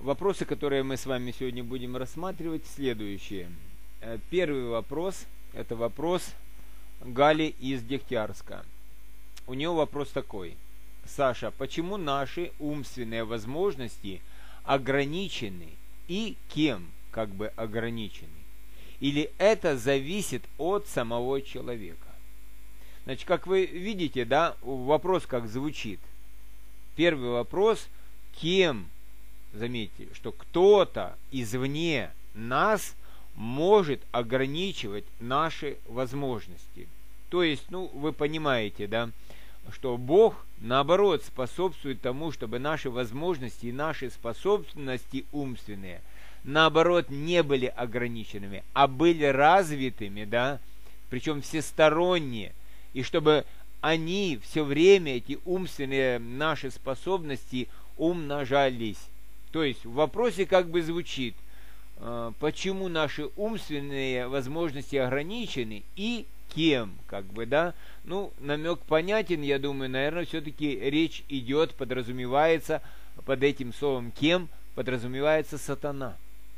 Вопросы, которые мы с вами сегодня будем рассматривать, следующие. Первый вопрос – это вопрос Гали из Дегтярска. У него вопрос такой. Саша, почему наши умственные возможности ограничены и кем как бы ограничены? Или это зависит от самого человека? Значит, как вы видите, да, вопрос как звучит. Первый вопрос – кем? Заметьте, что кто-то извне нас может ограничивать наши возможности. То есть, вы понимаете, да, что Бог, наоборот, способствует тому, чтобы наши возможности и наши способности умственные, наоборот, не были ограниченными, а были развитыми, да, причем всесторонне, и чтобы они все время, эти умственные наши способности, умножались. То есть в вопросе как бы звучит, почему наши умственные возможности ограничены и кем, как бы, да? Намек понятен, я думаю, наверное, все-таки речь идет, подразумевается, под этим словом кем подразумевается сатана.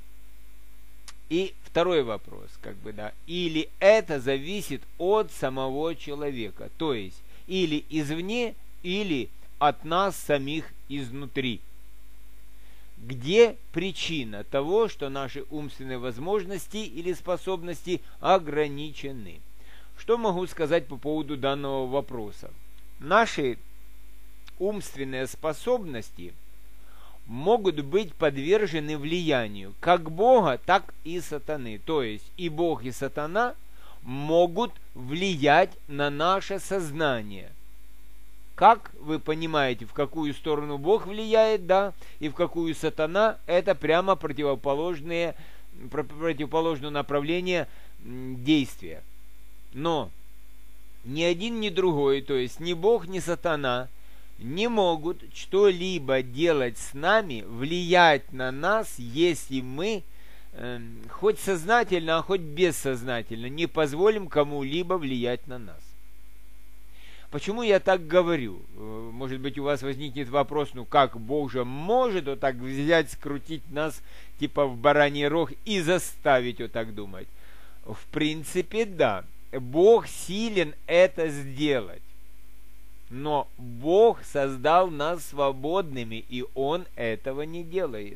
И второй вопрос, как бы, да, или это зависит от самого человека, то есть или извне, или от нас самих изнутри. Где причина того, что наши умственные возможности или способности ограничены? Что могу сказать по поводу данного вопроса? Наши умственные способности могут быть подвержены влиянию как Бога, так и сатаны. То есть и Бог, и сатана могут влиять на наше сознание. Как вы понимаете, в какую сторону Бог влияет, да, и в какую сатана, это прямо противоположное направление действия. Но ни один, ни другой, то есть ни Бог, ни сатана, не могут что-либо делать с нами, влиять на нас, если мы хоть сознательно, а хоть бессознательно не позволим кому-либо влиять на нас. Почему я так говорю? Может быть, у вас возникнет вопрос, как Бог же может вот так взять, скрутить нас типа в бараний рог и заставить вот так думать? В принципе, да. Бог силен это сделать. Но Бог создал нас свободными, и Он этого не делает.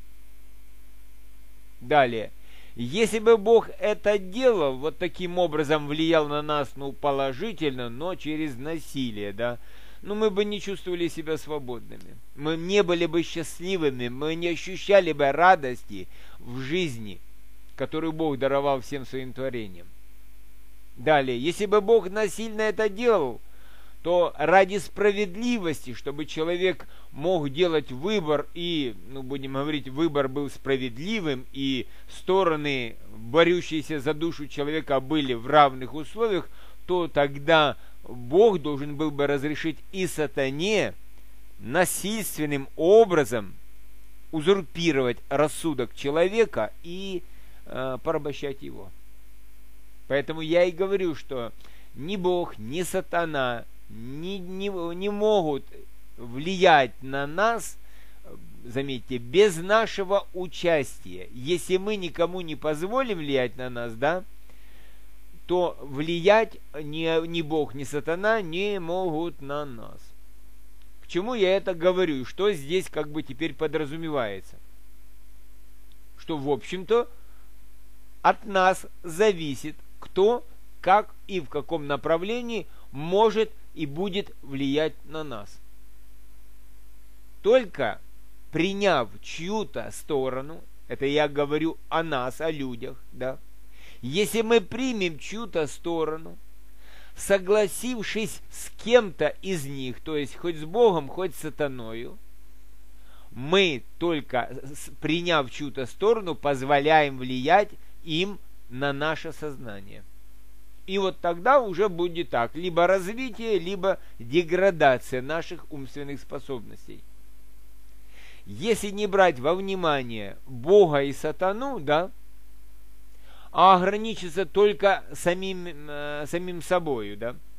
Далее. Если бы Бог это делал, вот таким образом влиял на нас, положительно, но через насилие, да, мы бы не чувствовали себя свободными. Мы не были бы счастливыми, мы не ощущали бы радости в жизни, которую Бог даровал всем своим творениям. Далее, если бы Бог насильно это делал, то ради справедливости, чтобы человек мог делать выбор, и, будем говорить, выбор был справедливым, и стороны, борющиеся за душу человека, были в равных условиях, то тогда Бог должен был бы разрешить и сатане насильственным образом узурпировать рассудок человека и порабощать его. Поэтому я и говорю, что ни Бог, ни сатана не могут влиять на нас, заметьте, без нашего участия. Если мы никому не позволим влиять на нас, да, то влиять ни Бог, ни сатана не могут на нас. К чему я это говорю? Что здесь как бы теперь подразумевается? Что, в общем-то, от нас зависит, кто, как и в каком направлении может и будет влиять на нас. Только приняв чью-то сторону, это я говорю о нас, о людях, да, если мы примем чью-то сторону, согласившись с кем-то из них, то есть хоть с Богом, хоть с сатаною, мы только приняв чью-то сторону, позволяем влиять им на наше сознание. И вот тогда уже будет так, либо развитие, либо деградация наших умственных способностей. Если не брать во внимание Бога и сатану, да, а ограничиться только самим собою, да,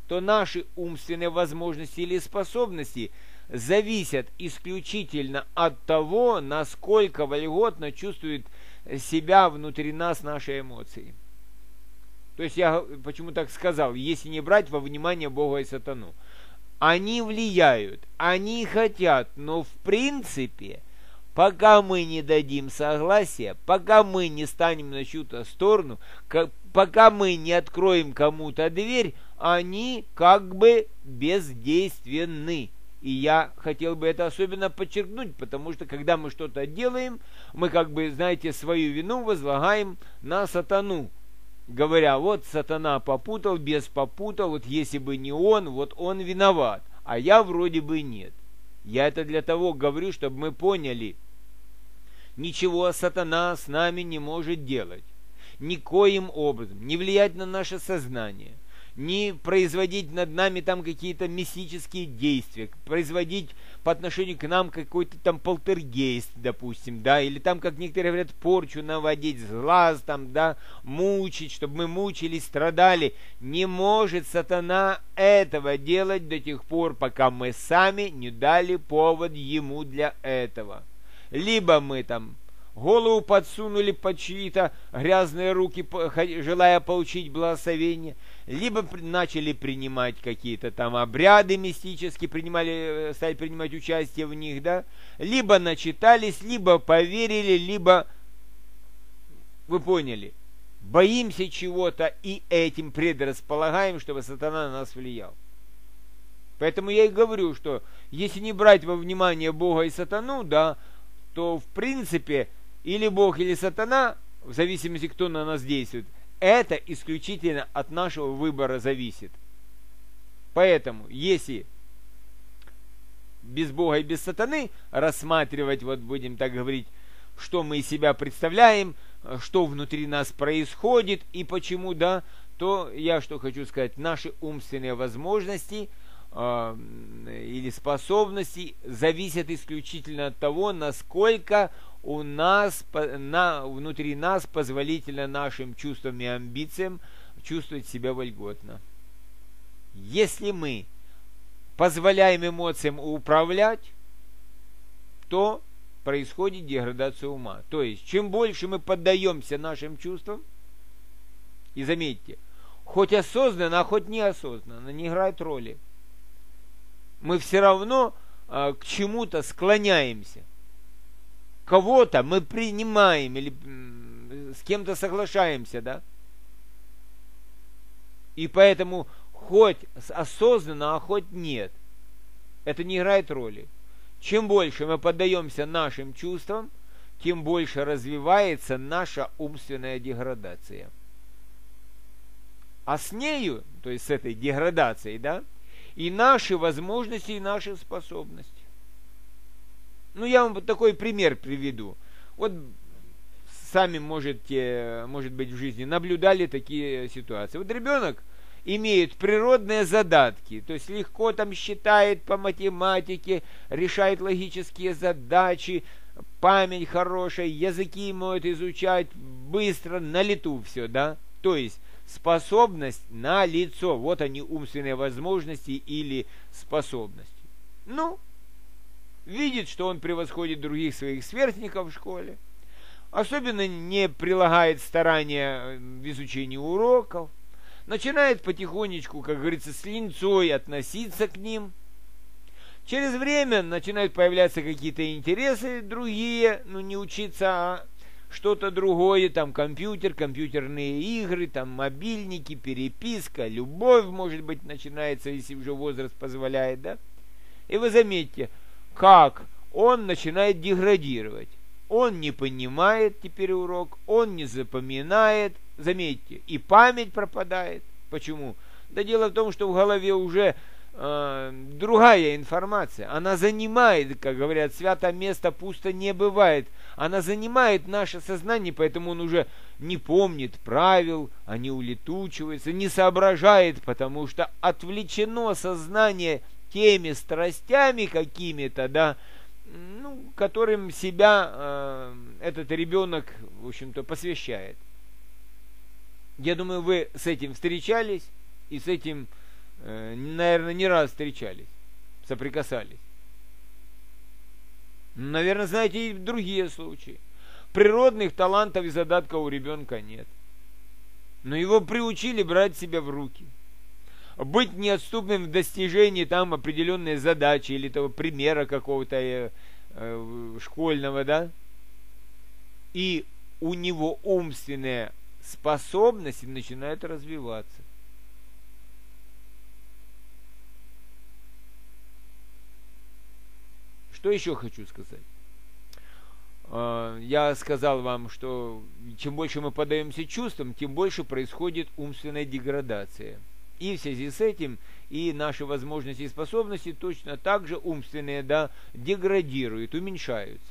то наши умственные возможности или способности зависят исключительно от того, насколько вольготно чувствует себя внутри нас наши эмоции. То есть я почему так сказал, если не брать во внимание Бога и сатану. Они влияют, они хотят, но в принципе, пока мы не дадим согласия, пока мы не станем на чью-то сторону, пока мы не откроем кому-то дверь, они как бы бездейственны. И я хотел бы это особенно подчеркнуть, потому что когда мы что-то делаем, мы как бы, знаете, свою вину возлагаем на сатану. Говоря, вот сатана попутал, бес попутал, вот если бы не он, вот он виноват, а я вроде бы нет. Я это для того говорю, чтобы мы поняли, ничего сатана с нами не может делать, никоим образом, не влиять на наше сознание, не производить над нами там какие-то мистические действия, производить по отношению к нам какой-то там полтергейст, допустим, да, или там, как некоторые говорят, порчу наводить, глаз там, да, мучить, чтобы мы мучились, страдали. Не может сатана этого делать до тех пор, пока мы сами не дали повод ему для этого. Либо мы там голову подсунули под чьи-то грязные руки, желая получить благословение, либо начали принимать какие-то там обряды мистические, стали принимать участие в них, да, либо начитались, либо поверили, либо, вы поняли, боимся чего-то и этим предрасполагаем, чтобы сатана на нас влиял. Поэтому я и говорю, что если не брать во внимание Бога и сатану, да, то в принципе или Бог, или сатана, в зависимости, кто на нас действует, это исключительно от нашего выбора зависит. Поэтому, если без Бога и без сатаны рассматривать, вот будем так говорить, что мы из себя представляем, что внутри нас происходит и почему, да, то я что хочу сказать, наши умственные возможности или способности зависят исключительно от того, насколько у нас, внутри нас позволительно нашим чувствам и амбициям чувствовать себя вольготно. Если мы позволяем эмоциям управлять, то происходит деградация ума. То есть, чем больше мы поддаемся нашим чувствам, и заметьте, хоть осознанно, а хоть неосознанно, не играет роли, мы все равно к чему-то склоняемся. Кого-то мы принимаем или с кем-то соглашаемся, да? И поэтому хоть осознанно, а хоть нет, это не играет роли. Чем больше мы поддаемся нашим чувствам, тем больше развивается наша умственная деградация. А с нею, то есть с этой деградацией, да, и наши возможности, и наши способности. Ну, я вам вот такой пример приведу. Вот сами может быть, в жизни наблюдали такие ситуации. Вот ребенок имеет природные задатки, то есть легко там считает по математике, решает логические задачи, память хорошая, языки может изучать быстро, на лету все, да? То есть способность на лицо. Вот они, умственные возможности или способности. Ну, видит, что он превосходит других своих сверстников в школе, особенно не прилагает старания в изучении уроков, начинает потихонечку, как говорится, с линцой относиться к ним. Через время начинают появляться какие-то интересы другие, ну не учиться, а что-то другое, там компьютер, компьютерные игры, там мобильники, переписка, любовь, может быть, начинается, если уже возраст позволяет, да? И вы заметите, как он начинает деградировать. Он не понимает теперь урок, он не запоминает, заметьте, и память пропадает. Почему? Да дело в том, что в голове уже другая информация. Она занимает, как говорят, свято место пусто не бывает. Она занимает наше сознание, поэтому он уже не помнит правил, они улетучиваются, не соображает, потому что отвлечено сознание теми страстями какими-то, да, ну, которым себя этот ребенок, в общем-то, посвящает. Я думаю, вы с этим встречались и с этим наверное, не раз встречались, соприкасались. Наверное, знаете и другие случаи. Природных талантов и задатков у ребенка нет. Но его приучили брать себя в руки. Быть неотступным в достижении там определенной задачи или того примера какого-то школьного, да? И у него умственные способности начинают развиваться. Что еще хочу сказать? Я сказал вам, что чем больше мы поддаемся чувствам, тем больше происходит умственная деградация. И в связи с этим и наши возможности и способности точно так же умственные, да, деградируют, уменьшаются.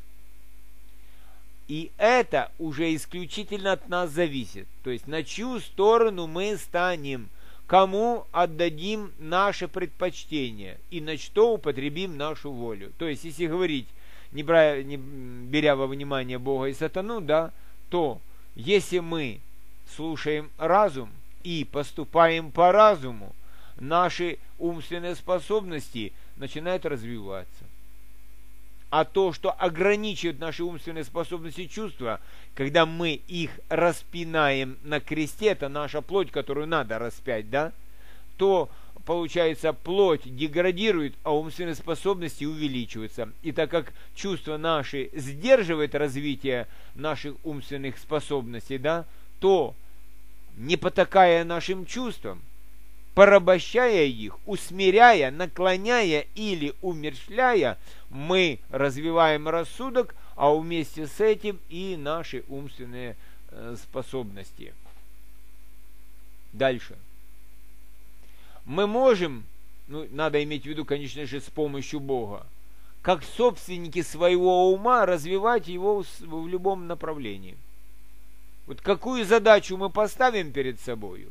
И это уже исключительно от нас зависит. То есть на чью сторону мы станем, кому отдадим наше предпочтение и на что употребим нашу волю. То есть, если говорить, не беря во внимание Бога и сатану, да, то если мы слушаем разум и поступаем по разуму, наши умственные способности начинают развиваться. А то, что ограничивает наши умственные способности чувства, когда мы их распинаем на кресте, это наша плоть, которую надо распять, да, то, получается, плоть деградирует, а умственные способности увеличиваются. И так как чувство наше сдерживает развитие наших умственных способностей, да, то, не потакая нашим чувствам, порабощая их, усмиряя, наклоняя или умерщвляя, мы развиваем рассудок, а вместе с этим и наши умственные способности. Дальше. Мы можем, надо иметь в виду, конечно же, с помощью Бога, как собственники своего ума развивать его в любом направлении. Вот какую задачу мы поставим перед собою,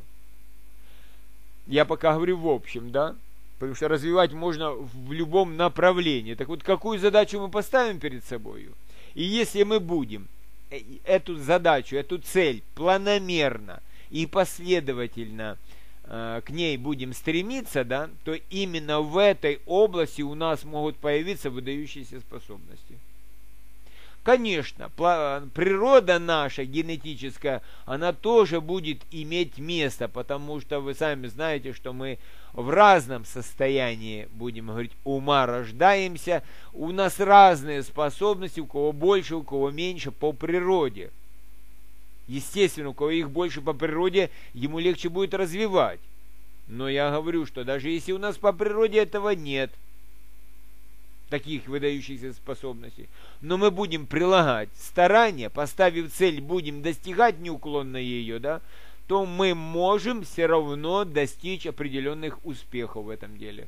я пока говорю в общем, да, потому что развивать можно в любом направлении. Так вот, какую задачу мы поставим перед собою, и если мы будем эту задачу, эту цель планомерно и последовательно к ней будем стремиться, да, то именно в этой области у нас могут появиться выдающиеся способности. Конечно, природа наша генетическая, она тоже будет иметь место, потому что вы сами знаете, что мы в разном состоянии, будем говорить, ума рождаемся. У нас разные способности, у кого больше, у кого меньше по природе. Естественно, у кого их больше по природе, ему легче будет развивать. Но я говорю, что даже если у нас по природе этого нет, таких выдающихся способностей, но мы будем прилагать старания, поставив цель, будем достигать неуклонно ее, да, то мы можем все равно достичь определенных успехов в этом деле.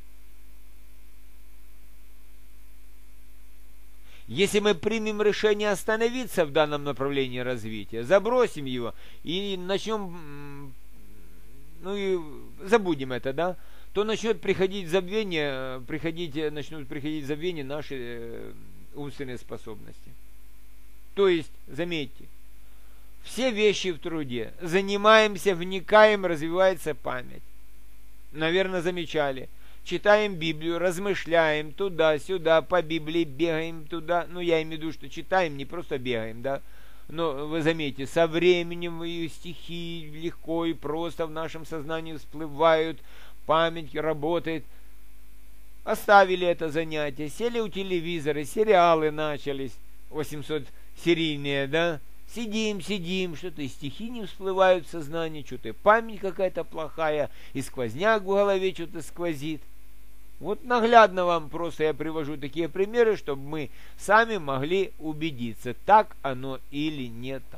Если мы примем решение остановиться в данном направлении развития, забросим его и начнем, и забудем это, да, то начнут приходить в забвение, начнут приходить в забвение наши умственные способности. То есть, заметьте, все вещи в труде. Занимаемся, вникаем, развивается память. Наверное, замечали. Читаем Библию, размышляем туда-сюда, по Библии бегаем туда. Я имею в виду, что читаем, не просто бегаем, да. Но вы заметите, со временем и стихи легко и просто в нашем сознании всплывают, память работает. Оставили это занятие, сели у телевизора, сериалы начались, 800-серийные, да. Сидим, что-то и стихи не всплывают в сознании, что-то и память какая-то плохая, и сквозняк в голове что-то сквозит. Вот наглядно вам просто я привожу такие примеры, чтобы мы сами могли убедиться, так оно или не так.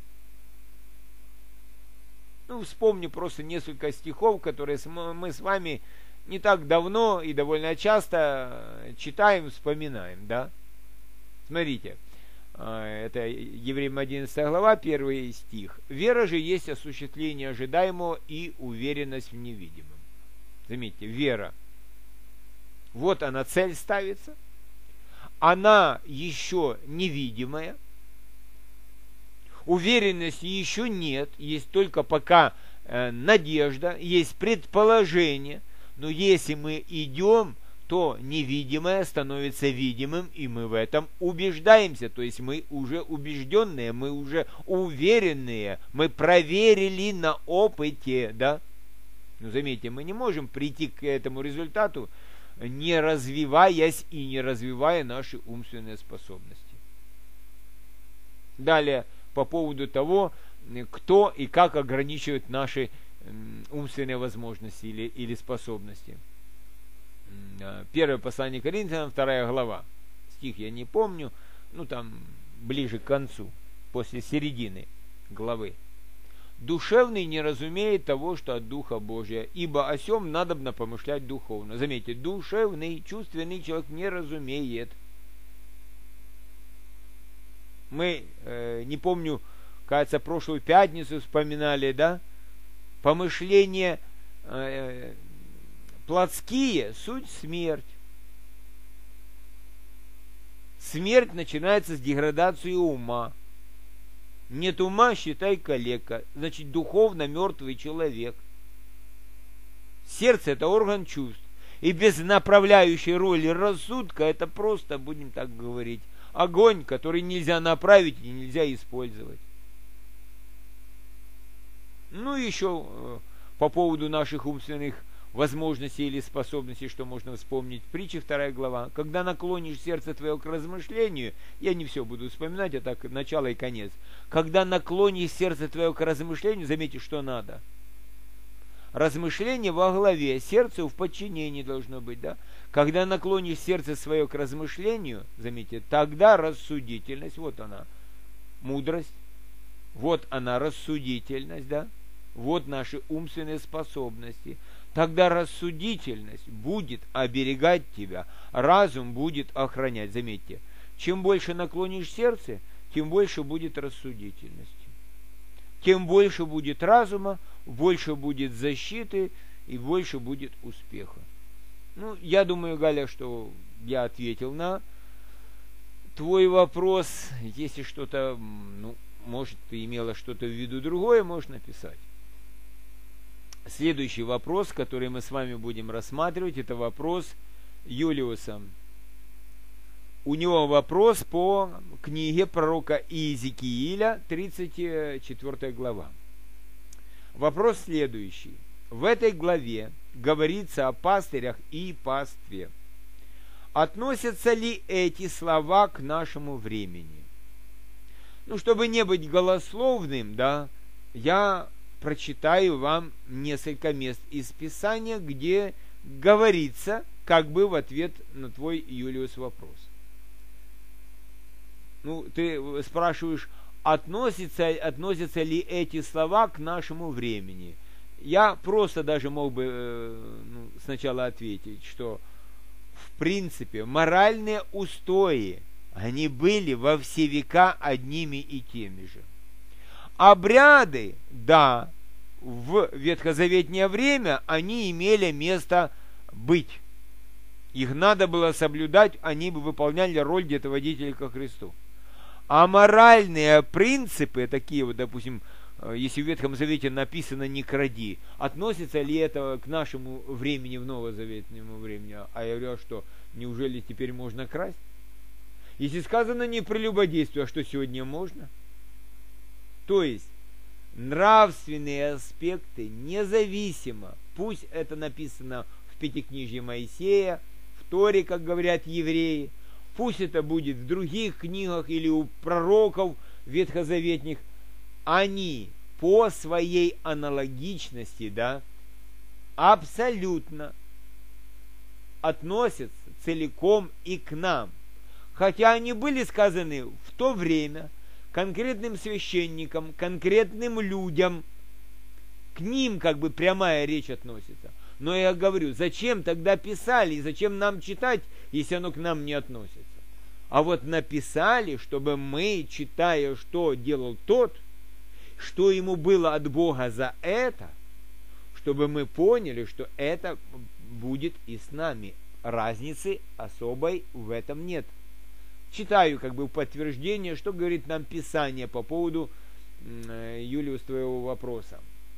Вспомню просто несколько стихов, которые мы с вами не так давно и довольно часто читаем, вспоминаем, да. Смотрите, это Евреям 11 глава, 1 стих. «Вера же есть осуществление ожидаемого и уверенность в невидимом». Заметьте, вера. Вот она, цель ставится. Она еще невидимая. Уверенности еще нет. Есть только пока надежда, есть предположение, но если мы идем, то невидимое становится видимым, и мы в этом убеждаемся. То есть мы уже убежденные, мы уже уверенные, мы проверили на опыте, да? Но заметьте, мы не можем прийти к этому результату, не развиваясь и не развивая наши умственные способности. Далее, по поводу того, кто и как ограничивает наши умственные возможности или способности. Первое послание Коринфянам, 2 глава. Стих я не помню, там ближе к концу, после середины главы. Душевный не разумеет того, что от Духа Божия, ибо о сем надобно помышлять духовно. Заметьте, душевный, чувственный человек не разумеет. Мы, не помню, кажется, прошлую пятницу вспоминали, да? Помышления плотские, суть смерть. Смерть начинается с деградации ума. Нет ума, считай, калека. Значит, духовно мертвый человек. Сердце – это орган чувств. И без направляющей роли рассудка это просто, будем так говорить, огонь, который нельзя направить и нельзя использовать. Еще по поводу наших умственных возможностей или способностей, что можно вспомнить. Притча 2 глава. Когда наклонишь сердце твое к размышлению, я не все буду вспоминать, а так начало и конец. Когда наклонишь сердце твое к размышлению, заметьте, что надо. Размышление во главе, сердце в подчинении должно быть, да? Когда наклонишь сердце свое к размышлению, заметьте, тогда рассудительность, вот она, мудрость, вот она, рассудительность, да? Вот наши умственные способности. Тогда рассудительность будет оберегать тебя, разум будет охранять. Заметьте, чем больше наклонишь сердце, тем больше будет рассудительности. Тем больше будет разума, больше будет защиты и больше будет успеха. Я думаю, Галя, что я ответил на твой вопрос. Если что-то, может, ты имела что-то в виду другое, можешь написать. Следующий вопрос, который мы с вами будем рассматривать, это вопрос Юлиуса. У него вопрос по книге пророка Иезекииля, 34 глава. Вопрос следующий. В этой главе говорится о пастырях и пастве. Относятся ли эти слова к нашему времени? Чтобы не быть голословным, да, я прочитаю вам несколько мест из Писания, где говорится как бы в ответ на твой, Юлиус, вопрос. Ты спрашиваешь, относятся ли эти слова к нашему времени? Я просто даже мог бы сначала ответить, что в принципе моральные устои, они были во все века одними и теми же. Обряды, да, в ветхозаветнее время они имели место быть. Их надо было соблюдать, они бы выполняли роль где-то водителей ко Христу. А моральные принципы, такие вот, допустим, если в Ветхом Завете написано «не кради», относится ли это к нашему времени, в новозаветнему времени? А я говорю, что неужели теперь можно красть? Если сказано «не прелюбодействуй», а что сегодня можно? То есть, нравственные аспекты независимо, пусть это написано в Пятикнижье Моисея, в Торе, как говорят евреи, пусть это будет в других книгах или у пророков ветхозаветных, они по своей аналогичности, да, абсолютно относятся целиком и к нам. Хотя они были сказаны в то время конкретным священникам, конкретным людям, к ним как бы прямая речь относится. Но я говорю, зачем тогда писали, и зачем нам читать, если оно к нам не относится? А вот написали, чтобы мы, читая, что делал тот, что ему было от Бога за это, чтобы мы поняли, что это будет и с нами. Разницы особой в этом нет. Читаю как бы подтверждение, что говорит нам Писание по поводу, Юлиус, твоего вопроса.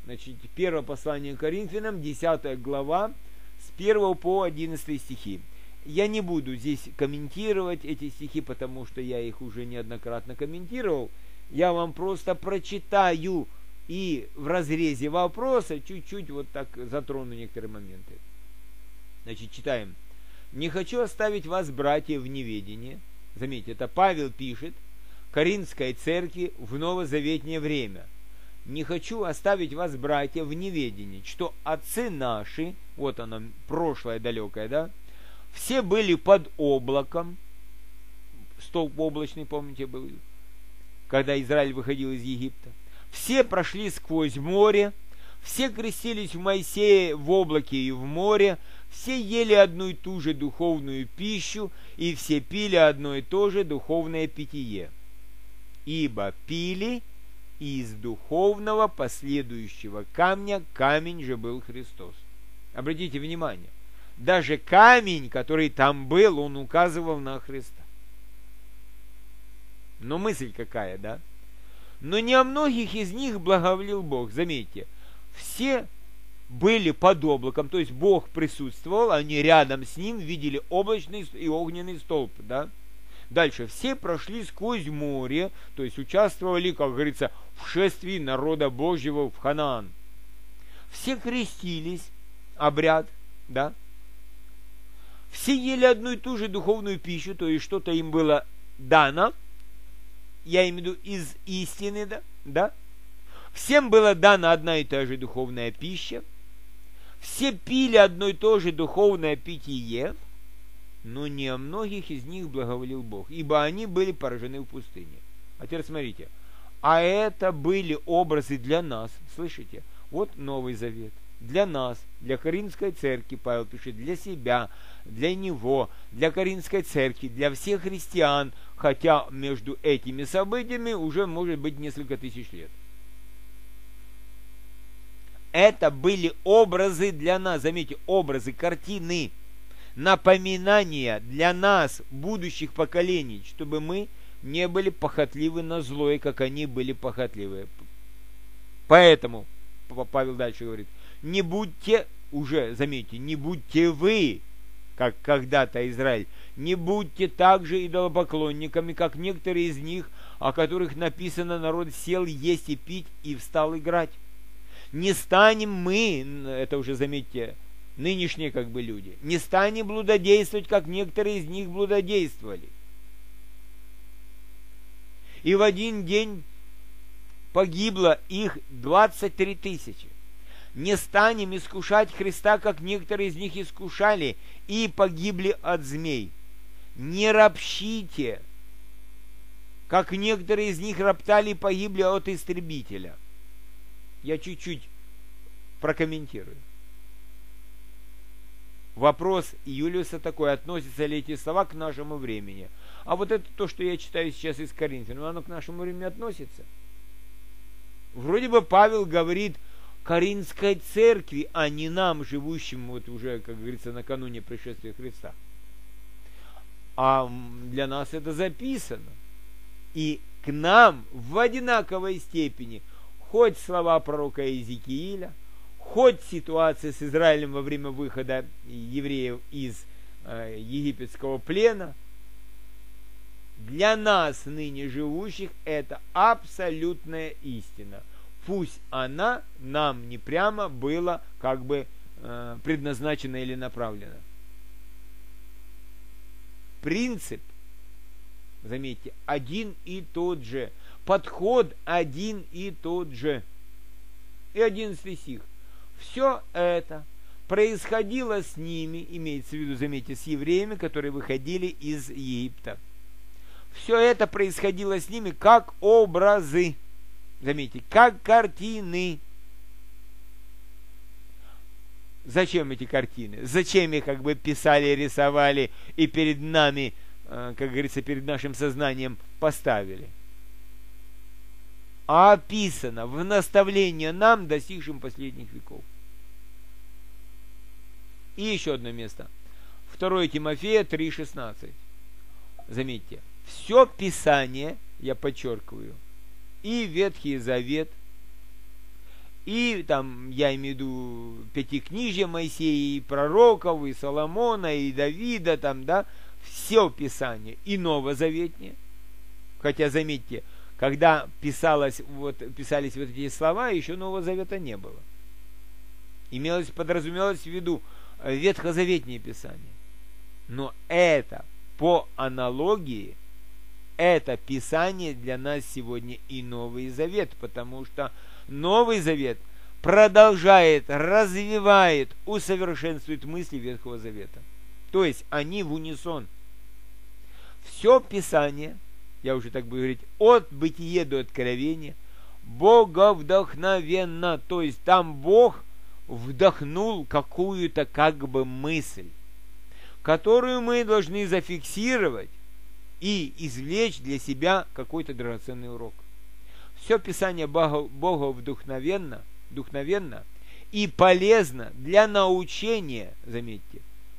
Значит, первое послание к Коринфянам, 10 глава, с 1 по 11 стихи. Я не буду здесь комментировать эти стихи, потому что я их уже неоднократно комментировал. Я вам просто прочитаю и в разрезе вопроса чуть-чуть вот так затрону некоторые моменты. Значит, читаем. «Не хочу оставить вас, братья, в неведении». Заметьте, это Павел пишет Коринфской церкви в новозаветнее время. «Не хочу оставить вас, братья, в неведении, что отцы наши», вот оно, прошлое далекое, да, «все были под облаком». Столб облачный, помните, был, когда Израиль выходил из Египта. «Все прошли сквозь море, все крестились в Моисее в облаке и в море, все ели одну и ту же духовную пищу, и все пили одно и то же духовное питье. Ибо пили из духовного последующего камня, камень же был Христос». Обратите внимание, даже камень, который там был, он указывал на Христа. Но мысль какая, да? «Но не о многих из них благоволил Бог». Заметьте, все были под облаком, то есть Бог присутствовал, они рядом с ним видели облачный и огненный столб, да? Дальше, все прошли сквозь море, то есть участвовали, как говорится, в шествии народа Божьего в Ханаан. Все крестились, обряд, да? Все ели одну и ту же духовную пищу, то есть что-то им было дано, я имею в виду из истины, да? Всем была дана одна и та же духовная пища, все пили одно и то же духовное питье, но не о многих из них благоволил Бог, ибо они были поражены в пустыне. А теперь смотрите, а это были образы для нас, слышите? Вот Новый Завет. Для нас, для Коринфской церкви, Павел пишет, для себя, для него, для Коринфской церкви, для всех христиан, хотя между этими событиями уже может быть несколько тысяч лет. Это были образы для нас, заметьте, образы, картины, напоминания для нас, будущих поколений, чтобы мы не были похотливы на злое, как они были похотливы. Поэтому, Павел дальше говорит, не будьте, уже, заметьте, не будьте вы, как когда-то Израиль, не будьте также идолопоклонниками, как некоторые из них, о которых написано, народ сел есть и пить и встал играть. Не станем мы, это уже, заметьте, нынешние как бы люди, не станем блудодействовать, как некоторые из них блудодействовали. И в один день погибло их 23 тысячи. Не станем искушать Христа, как некоторые из них искушали и погибли от змей. Не ропщите, как некоторые из них роптали и погибли от истребителя. Я чуть-чуть прокомментирую. Вопрос Юлиуса такой, относятся ли эти слова к нашему времени. А вот это то, что я читаю сейчас из Коринфянам, оно к нашему времени относится. Вроде бы Павел говорит Коринфской церкви, а не нам, живущим вот уже, как говорится, накануне пришествия Христа. А для нас это записано. И к нам в одинаковой степени хоть слова пророка Иезекииля, хоть ситуация с Израилем во время выхода евреев из египетского плена, для нас, ныне живущих, это абсолютная истина. Пусть она нам не прямо была как бы предназначена или направлена. Принцип, заметьте, один и тот же. Подход один и тот же. И 11 стих. Все это происходило с ними, имеется в виду, заметьте, с евреями, которые выходили из Египта. Все это происходило с ними как образы. Заметьте, как картины. Зачем эти картины? Зачем их как бы писали, рисовали и перед нами, как говорится, перед нашим сознанием поставили? А описано в наставлении нам, достигшим последних веков. И еще одно место. 2 Тимофея 3,16. Заметьте, все Писание, я подчеркиваю, и Ветхий Завет, И там, я имею в виду, Пятикнижие Моисея, и пророков, и Соломона, и Давида, там, да, все Писание, и Новозаветнее. Хотя, заметьте, когда писались вот эти слова, еще Нового Завета не было. Подразумевалось в виду ветхозаветнее Писание. Но это, по аналогии, это Писание для нас сегодня и Новый Завет, потому что Новый Завет продолжает, развивает, усовершенствует мысли Ветхого Завета. То есть они в унисон. Все Писание, я уже так буду говорить, от Бытия до Откровения, боговдохновенно. То есть там Бог вдохнул какую-то как бы мысль, которую мы должны зафиксировать и извлечь для себя какой-то драгоценный урок. Все Писание Бога вдохновенно и полезно для научения, заметьте.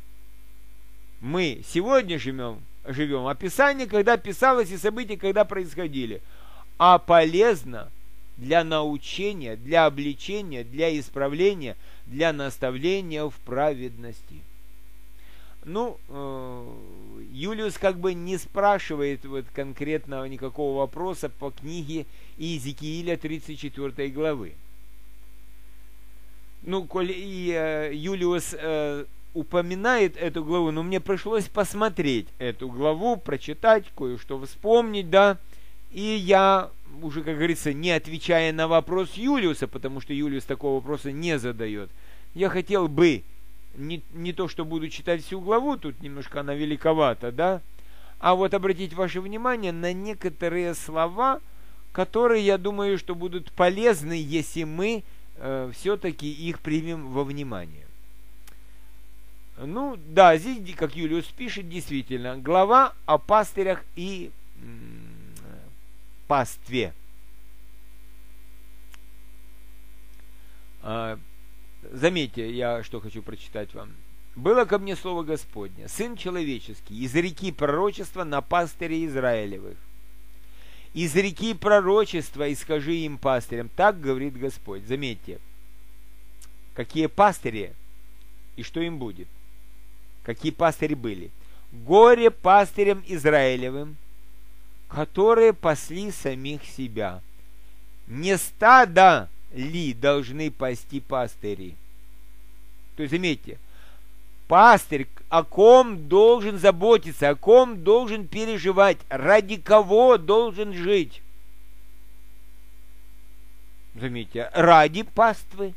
Мы сегодня живем, а Писание, когда писалось, и события, когда происходили, а полезно для научения, для обличения, для исправления, для наставления в праведности. Ну, Юлиус как бы не спрашивает вот конкретного никакого вопроса по книге Иезекииля 34 главы. Ну, коль и Юлиус упоминает эту главу, но мне пришлось посмотреть эту главу, прочитать, кое-что вспомнить, да, и я уже, как говорится, не отвечая на вопрос Юлиуса, потому что Юлиус такого вопроса не задает, я хотел бы не то, что буду читать всю главу, тут немножко она великовата, да, а вот обратить ваше внимание на некоторые слова, которые, я думаю, что будут полезны, если мы все-таки их примем во внимание. Ну, да, здесь, как Юлиус пишет, действительно, глава о пастырях и пастве. Заметьте, я что хочу прочитать вам. «Было ко мне слово Господне, Сын человеческий, изреки пророчества на пастыре Израилевых. Изреки пророчества и скажи им пастырям, так говорит Господь». Заметьте, какие пастыри и что им будет. Какие пастыри были. «Горе пастырям Израилевым, которые пасли самих себя. Не стада ли должны пасти пастыри?» То есть, заметьте, пастырь о ком должен заботиться, о ком должен переживать, ради кого должен жить. Заметьте, ради паствы.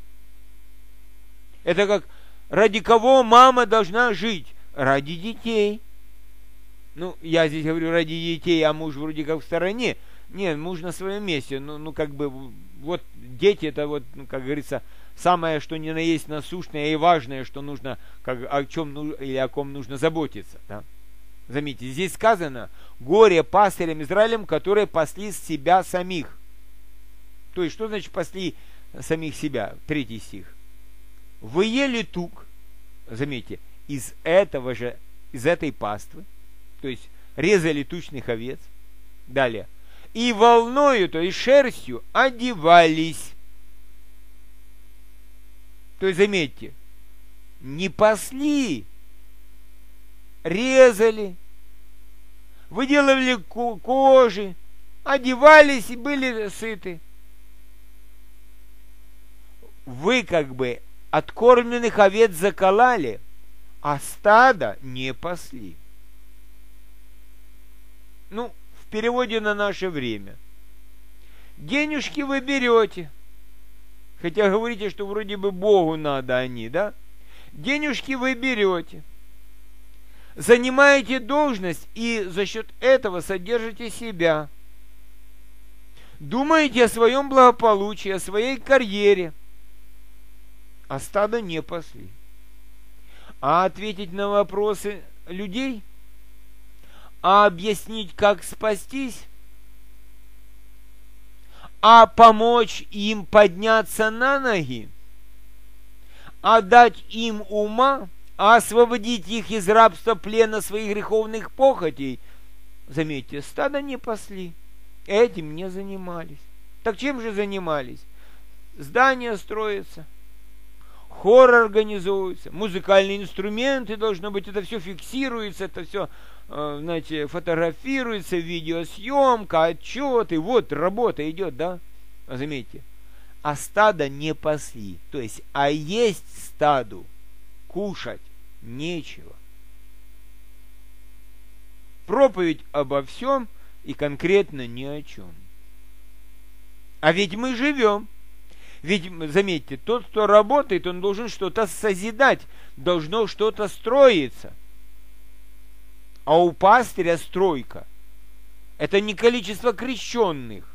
Это как ради кого мама должна жить? Ради детей. Ну, я здесь говорю ради детей, а муж вроде как в стороне. Нет, муж на своем месте. Ну, как бы, вот дети, это вот, ну, как говорится, самое, что ни на есть насущное и важное, что нужно, о чем или о ком нужно заботиться. Да? Заметьте, здесь сказано, горе пастырям Израилем, которые пасли себя самих. То есть, что значит пасли самих себя? 3 стих. Вы ели тук, заметьте, из этой паствы, то есть резали тучных овец. Далее. И волною, то есть шерстью, одевались. То есть, заметьте, не пасли, резали, выделывали кожи, одевались и были сыты. Вы как бы откормленных овец закололи, а стадо не пасли. Ну, в переводе на наше время. Денежки вы берете, хотя говорите, что вроде бы Богу надо они, да? Денежки вы берете, занимаете должность и за счет этого содержите себя. Думаете о своем благополучии, о своей карьере, а стадо не пасли. А ответить на вопросы людей, а объяснить, как спастись, а помочь им подняться на ноги, а дать им ума, а освободить их из рабства плена своих греховных похотей. Заметьте, стадо не пасли, этим не занимались. Так чем же занимались? здания строятся, хор организуется, музыкальные инструменты должно быть, это все фиксируется, это все, знаете, фотографируется, видеосъемка, отчеты, вот работа идет, да? Заметьте. А стадо не пасли, то есть, а есть стаду кушать нечего. Проповедь обо всем и конкретно ни о чем. А ведь мы живем. Ведь, заметьте, тот, кто работает, он должен что-то созидать, должно что-то строиться. А у пастыря стройка – это не количество крещенных.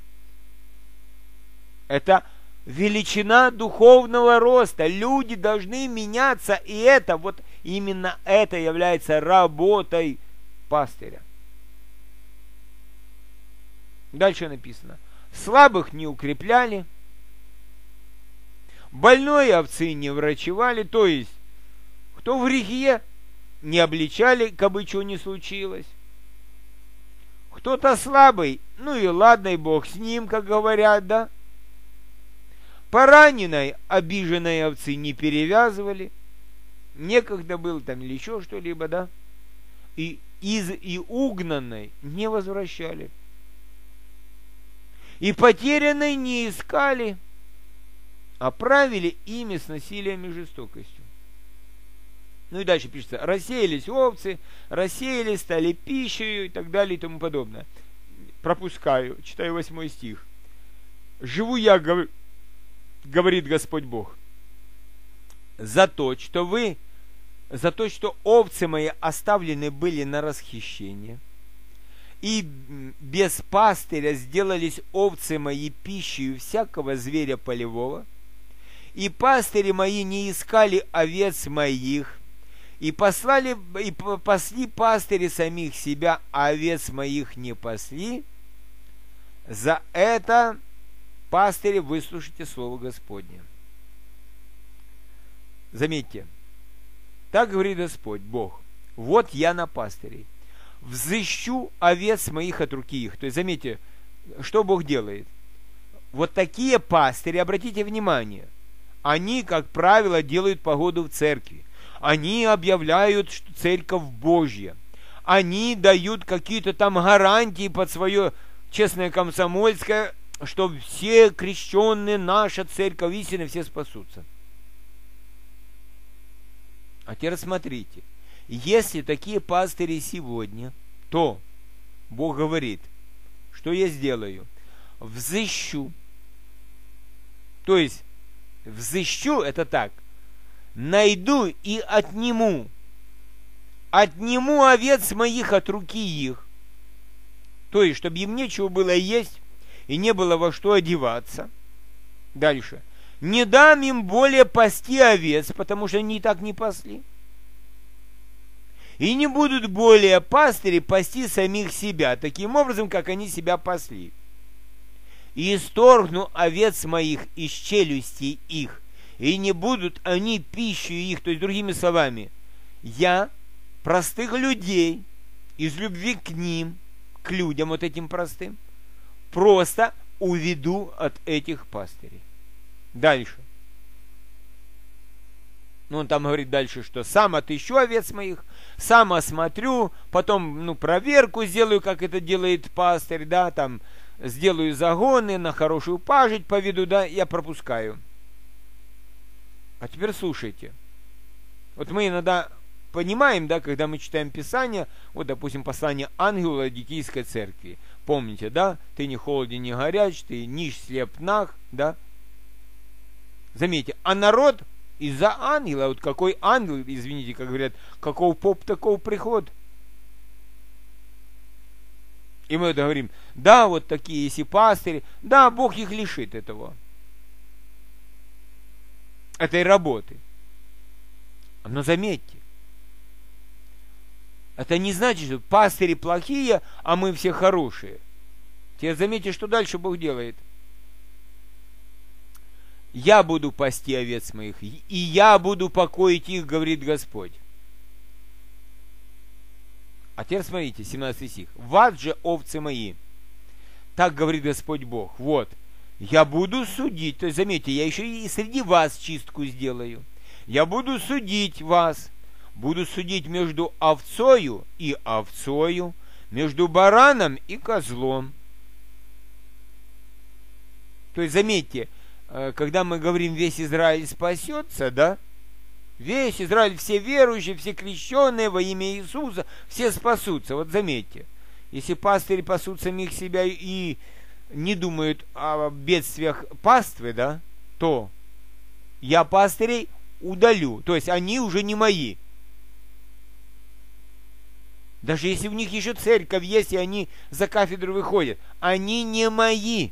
Это величина духовного роста. Люди должны меняться, и это, вот именно это является работой пастыря. Дальше написано. Слабых не укрепляли, больной овцы не врачевали, то есть, кто в грехе, не обличали, кабы чего не случилось. Кто-то слабый, ну и ладно, и Бог с ним, как говорят, да. Пораненной, обиженной овцы не перевязывали, некогда было там или еще что-либо, да. И угнанной не возвращали. И потерянной не искали, а правили ими с насилием и жестокостью. Ну и дальше пишется, рассеялись овцы, рассеялись, стали пищей и так далее и тому подобное. Пропускаю, читаю 8 стих. Живу я, говорит Господь Бог, за то, что овцы мои оставлены были на расхищение, и без пастыря сделались овцы мои пищей всякого зверя полевого, и пастыри мои не искали овец моих, и пасли пастыри самих себя, а овец моих не пасли. За это, пастыри, выслушайте слово Господне. Заметьте, так говорит Господь Бог: вот я на пастырей, взыщу овец моих от руки их. То есть, заметьте, что Бог делает. Вот такие пастыри, обратите внимание, они, как правило, делают погоду в церкви. Они объявляют, что церковь Божья. Они дают какие-то там гарантии под свое честное комсомольское, что все крещенные, наша церковь истины, все спасутся. А теперь смотрите. Если такие пастыри сегодня, то Бог говорит, что я сделаю? Взыщу. То есть, взыщу это так. Найду и отниму. Отниму овец моих от руки их. То есть, чтобы им нечего было есть и не было во что одеваться. Дальше. Не дам им более пасти овец, потому что они и так не пасли. И не будут более пастыри пасти самих себя, таким образом, как они себя пасли. И исторгну овец моих из челюстей их, и не будут они пищей их. То есть, другими словами, я простых людей из любви к ним, к людям вот этим простым, просто уведу от этих пастырей. Дальше. Ну, он там говорит дальше, что сам отыщу овец моих, сам осмотрю, потом, проверку сделаю, как это делает пастырь, да, там, сделаю загоны, на хорошую пажить поведу, да, я пропускаю. А теперь слушайте. Вот мы иногда понимаем, да, когда мы читаем Писание, вот, допустим, послание ангелу Ладикийской церкви. Помните, да, ты не холоден, не горяч, ты нищ, слеп, наг, да. Заметьте, а народ из-за ангела, вот какой ангел, извините, как говорят, каков поп, таков приход. И мы это говорим, да, вот такие, если пастыри, да, Бог их лишит этого. Этой работы. Но заметьте, это не значит, что пастыри плохие, а мы все хорошие. Теперь заметьте, что дальше Бог делает. Я буду пасти овец моих, и я буду покоить их, говорит Господь. А теперь смотрите, 17 стих. Вас же, овцы мои, так говорит Господь Бог, вот, Я буду судить, то есть, заметьте, я еще и среди вас чистку сделаю. Я буду судить вас, буду судить между овцою и овцою, между бараном и козлом. То есть, заметьте, когда мы говорим «весь Израиль спасется», да, весь Израиль, все верующие, все крещенные во имя Иисуса, все спасутся. Вот заметьте, если пастыри пасут самих себя и не думают о бедствиях паствы, да, то я пастырей удалю, то есть они уже не мои. Даже если в них еще церковь есть, и они за кафедру выходят, они не мои.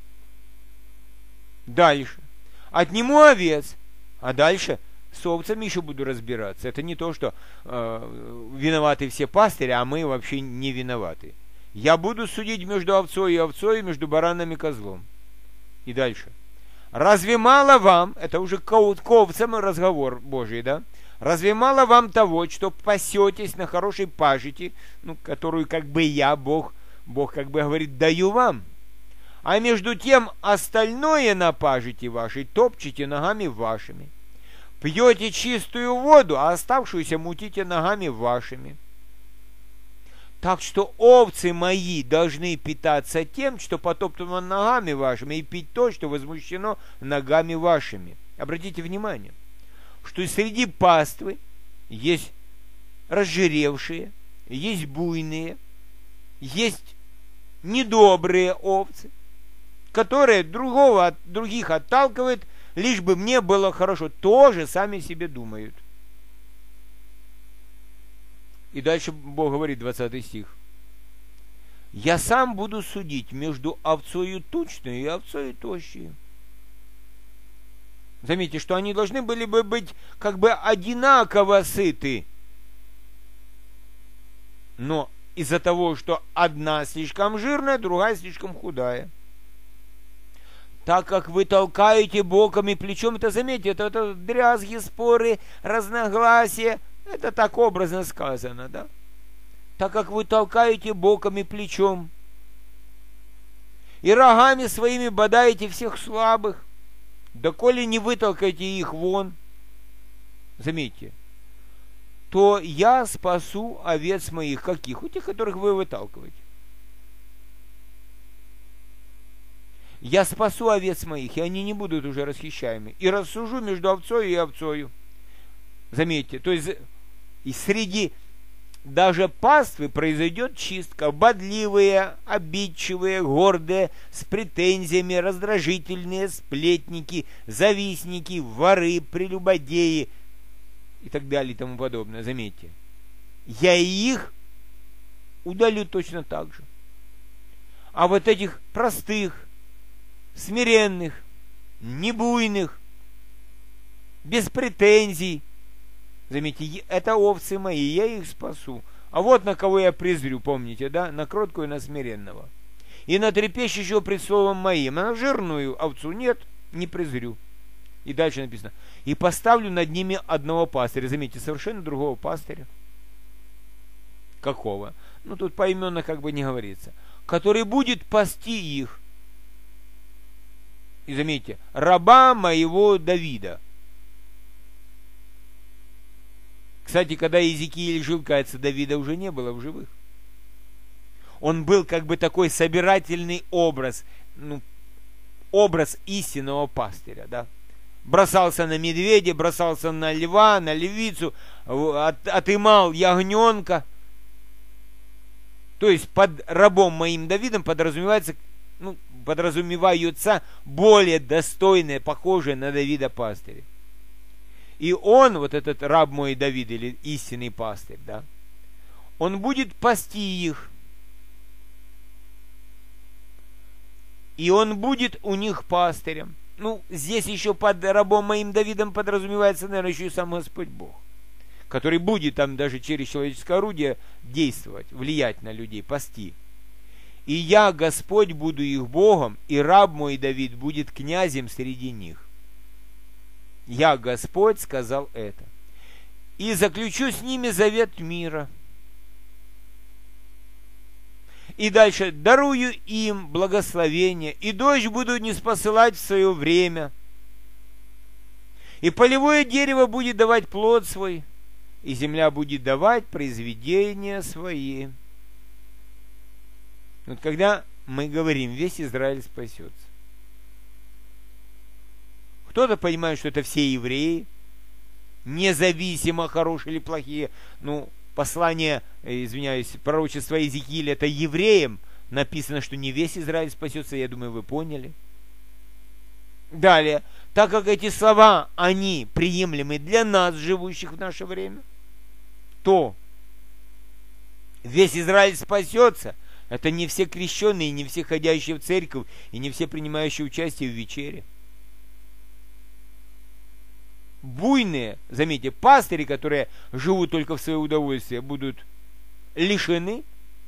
Дальше. Отниму овец, а дальше с овцами еще буду разбираться. Это не то, что виноваты все пастыри, а мы вообще не виноваты. Я буду судить между овцой и овцой, между бараном и козлом. И дальше. Разве мало вам, это уже к овцам разговор Божий, да? Разве мало вам того, что пасетесь на хорошей пажити, ну, которую как бы я, Бог как бы говорит, даю вам? А между тем остальное на пажити вашей топчете ногами вашими. Пьете чистую воду, а оставшуюся мутите ногами вашими. Так что овцы мои должны питаться тем, что потоптано ногами вашими, и пить то, что возмущено ногами вашими. Обратите внимание, что среди паствы есть разжиревшие, есть буйные, есть недобрые овцы, которые других отталкивают, лишь бы мне было хорошо. Тоже сами себе думают. И дальше Бог говорит, 20 стих. Я сам буду судить между овцою тучной и овцою тощей. Заметьте, что они должны были бы быть как бы одинаково сыты. Но из-за того, что одна слишком жирная, другая слишком худая. Так как вы толкаете боком и плечом, это, заметьте, это дрязги, споры, разногласия, это так образно сказано, да? Так как вы толкаете боком и плечом, и рогами своими бодаете всех слабых, доколе не вытолкаете их вон, заметьте, то я спасу овец моих. Каких? У тех, которых вы выталкиваете. Я спасу овец моих, и они не будут уже расхищаемы. И рассужу между овцою и овцою. Заметьте, то есть и среди даже паствы произойдет чистка. Бодливые, обидчивые, гордые, с претензиями, раздражительные, сплетники, завистники, воры, прелюбодеи и так далее и тому подобное. Заметьте, я и их удалю точно так же. А вот этих простых, смиренных, небуйных, без претензий, заметьте, это овцы мои, я их спасу. А вот на кого я презрю, помните, да? На кроткую и на смиренного. И на трепещущего пред словом моим. А на жирную овцу нет, не презрю. И дальше написано. И поставлю над ними одного пастыря. Заметьте, совершенно другого пастыря. Какого? Ну, тут поименно как бы не говорится. Который будет пасти их. И заметьте, раба моего Давида. Кстати, когда Иезекииль жил, кажется, Давида уже не было в живых. Он был как бы такой собирательный образ, образ истинного пастыря, да. Бросался на медведя, бросался на льва, на львицу, отымал ягненка. То есть под рабом моим Давидом подразумеваются более достойные, похожие на Давида пастыри. И он, вот этот раб мой Давид, или истинный пастырь, да, он будет пасти их. И он будет у них пастырем. Ну, здесь еще под рабом моим Давидом подразумевается, наверное, еще и сам Господь Бог, который будет там даже через человеческое орудие действовать, влиять на людей, пасти. И я, Господь, буду их Богом, и раб мой Давид будет князем среди них. Я, Господь, сказал это. И заключу с ними завет мира. И дальше: дарую им благословение, и дождь буду не спосылать в свое время, и полевое дерево будет давать плод свой, и земля будет давать произведения свои. Вот когда мы говорим, весь Израиль спасется, кто-то понимает, что это все евреи, независимо, хорошие или плохие. Ну, послание, извиняюсь, пророчество Иезекииля, это евреям написано, что не весь Израиль спасется, я думаю, вы поняли. Далее, так как эти слова, они приемлемы для нас, живущих в наше время, то весь Израиль спасется. Это не все крещенные, не все ходящие в церковь, и не все принимающие участие в вечере. Буйные, заметьте, пастыри, которые живут только в свое удовольствие, будут лишены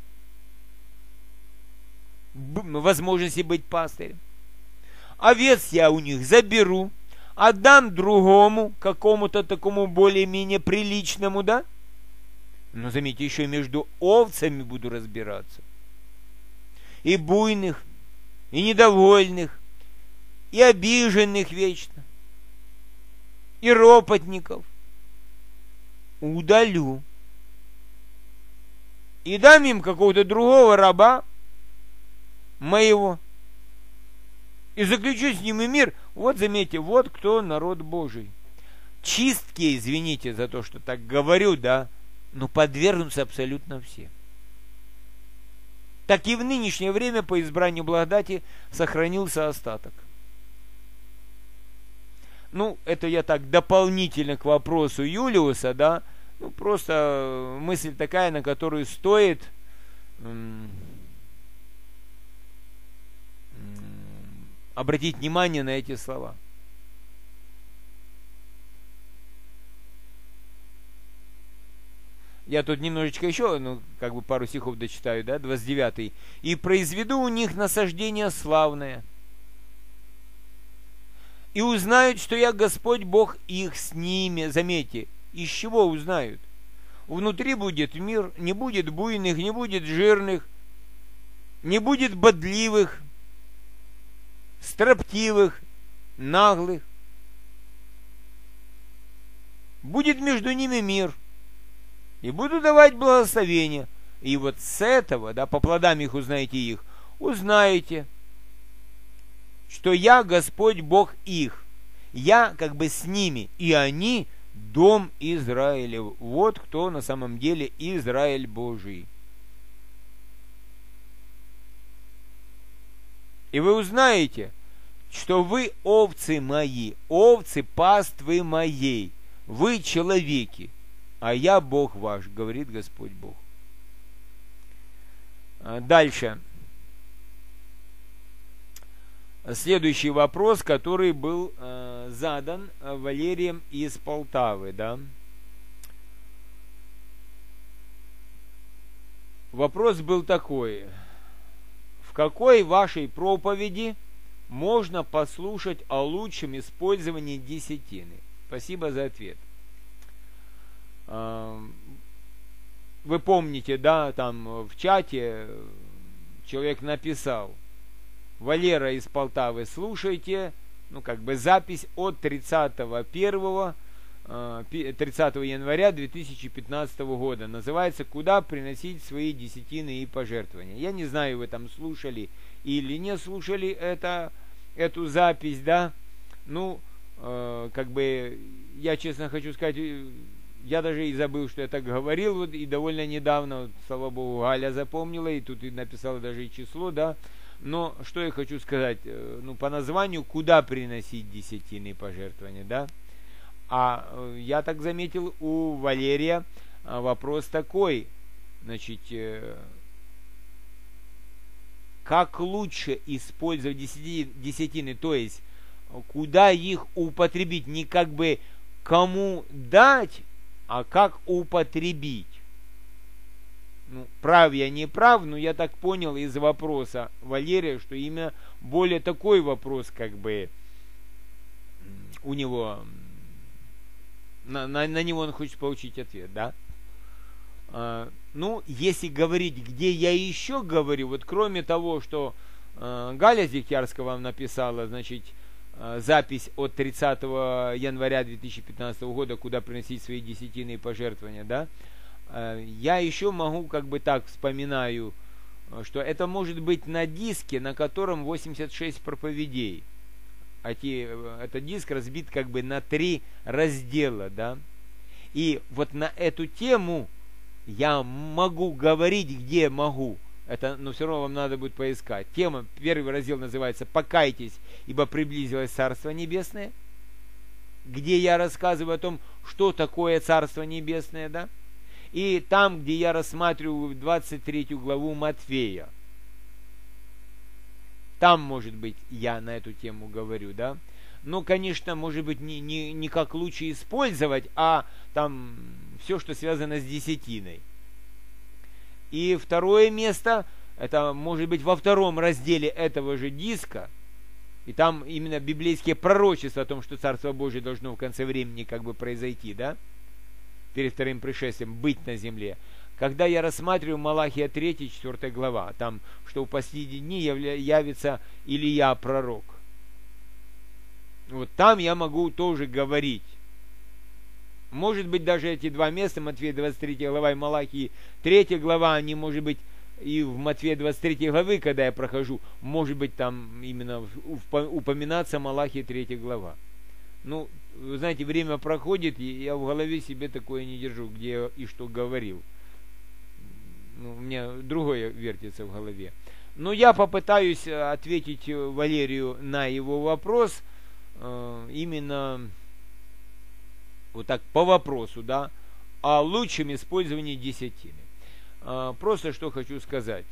возможности быть пастырем. Овец я у них заберу, отдам другому, какому-то такому более-менее приличному, да? Но заметьте, еще между овцами буду разбираться. И буйных, и недовольных, и обиженных вечно, и ропотников удалю. И дам им какого-то другого раба моего. И заключу с ними мир. Вот заметьте, вот кто народ Божий. Чистки, извините за то, что так говорю, да, но подвергнутся абсолютно все. Так и в нынешнее время по избранию благодати сохранился остаток. Ну, это я так дополнительно к вопросу Юлиуса, да, ну, просто мысль такая, на которую стоит обратить внимание на эти слова. Я тут немножечко еще, ну, как бы пару стихов дочитаю, да, 29. «И произведу у них насаждение славное, и узнают, что я Господь Бог их с ними». Заметьте, из чего узнают? Внутри будет мир, не будет буйных, не будет жирных, не будет бодливых, строптивых, наглых. Будет между ними мир. И буду давать благословение. И вот с этого, да, по плодам их узнаете их, узнаете, что я Господь Бог их. Я как бы с ними, и они дом Израилев. Вот кто на самом деле Израиль Божий. И вы узнаете, что вы овцы мои, овцы паствы моей, вы человеки, а я Бог ваш, говорит Господь Бог. Дальше. Следующий вопрос, который был задан Валерием из Полтавы, да. Вопрос был такой: в какой вашей проповеди можно послушать о лучшем использовании десятины? Спасибо за ответ. Вы помните, да, там в чате человек написал: Валера из Полтавы, слушайте, ну, как бы запись от 30 января 2015 года. Называется «Куда приносить свои десятины и пожертвования». Я не знаю, вы там слушали или не слушали эту запись, да. Ну, как бы, я честно хочу сказать, я даже и забыл, что я так говорил, вот, и довольно недавно, вот, слава богу, Галя запомнила, и тут и написала даже и число, да. Но что я хочу сказать, ну, по названию «Куда приносить десятины и пожертвования», да. А я так заметил, у Валерия вопрос такой, значит, как лучше использовать десятины, то есть куда их употребить, не как бы кому дать, а как употребить. Ну, прав я, не прав, но я так понял из вопроса Валерия, что именно более такой вопрос, как бы, у него, на него он хочет получить ответ, да? Ну, если говорить, где я еще говорю, вот кроме того, что Галя с Дегтярска вам написала, значит, запись от 30 января 2015 года, куда приносить свои десятины и пожертвования, да, я еще могу, как бы так вспоминаю, что это может быть на диске, на котором 86 проповедей. Этот диск разбит как бы на 3 раздела, да. И вот на эту тему я могу говорить, где могу. Это, но все равно вам надо будет поискать. Тема, первый раздел называется «Покайтесь, ибо приблизилось Царство Небесное», где я рассказываю о том, что такое Царство Небесное, да. И там, где я рассматриваю 23 главу Матфея, там, может быть, я на эту тему говорю, да. Но, конечно, может быть, не как лучше использовать, а там все, что связано с десятиной. И второе место, это может быть во 2 разделе этого же диска, и там именно библейские пророчества о том, что Царство Божие должно в конце времени как бы произойти, да, перед вторым пришествием, быть на земле. Когда я рассматриваю Малахия 3, 4 глава, там, что в последние дни явится Илия пророк. Вот там я могу тоже говорить. Может быть, даже эти 2 места, Матфея 23 глава и Малахии 3 глава, они, может быть, и в Матфея 23 главы, когда я прохожу, может быть, там именно упоминаться Малахия 3 глава. Ну, вы знаете, время проходит, и я в голове себе такое не держу, где я и что говорил. Ну, у меня другое вертится в голове. Но я попытаюсь ответить Валерию на его вопрос именно вот так по вопросу, да, о лучшем использовании десятины. Просто что хочу сказать.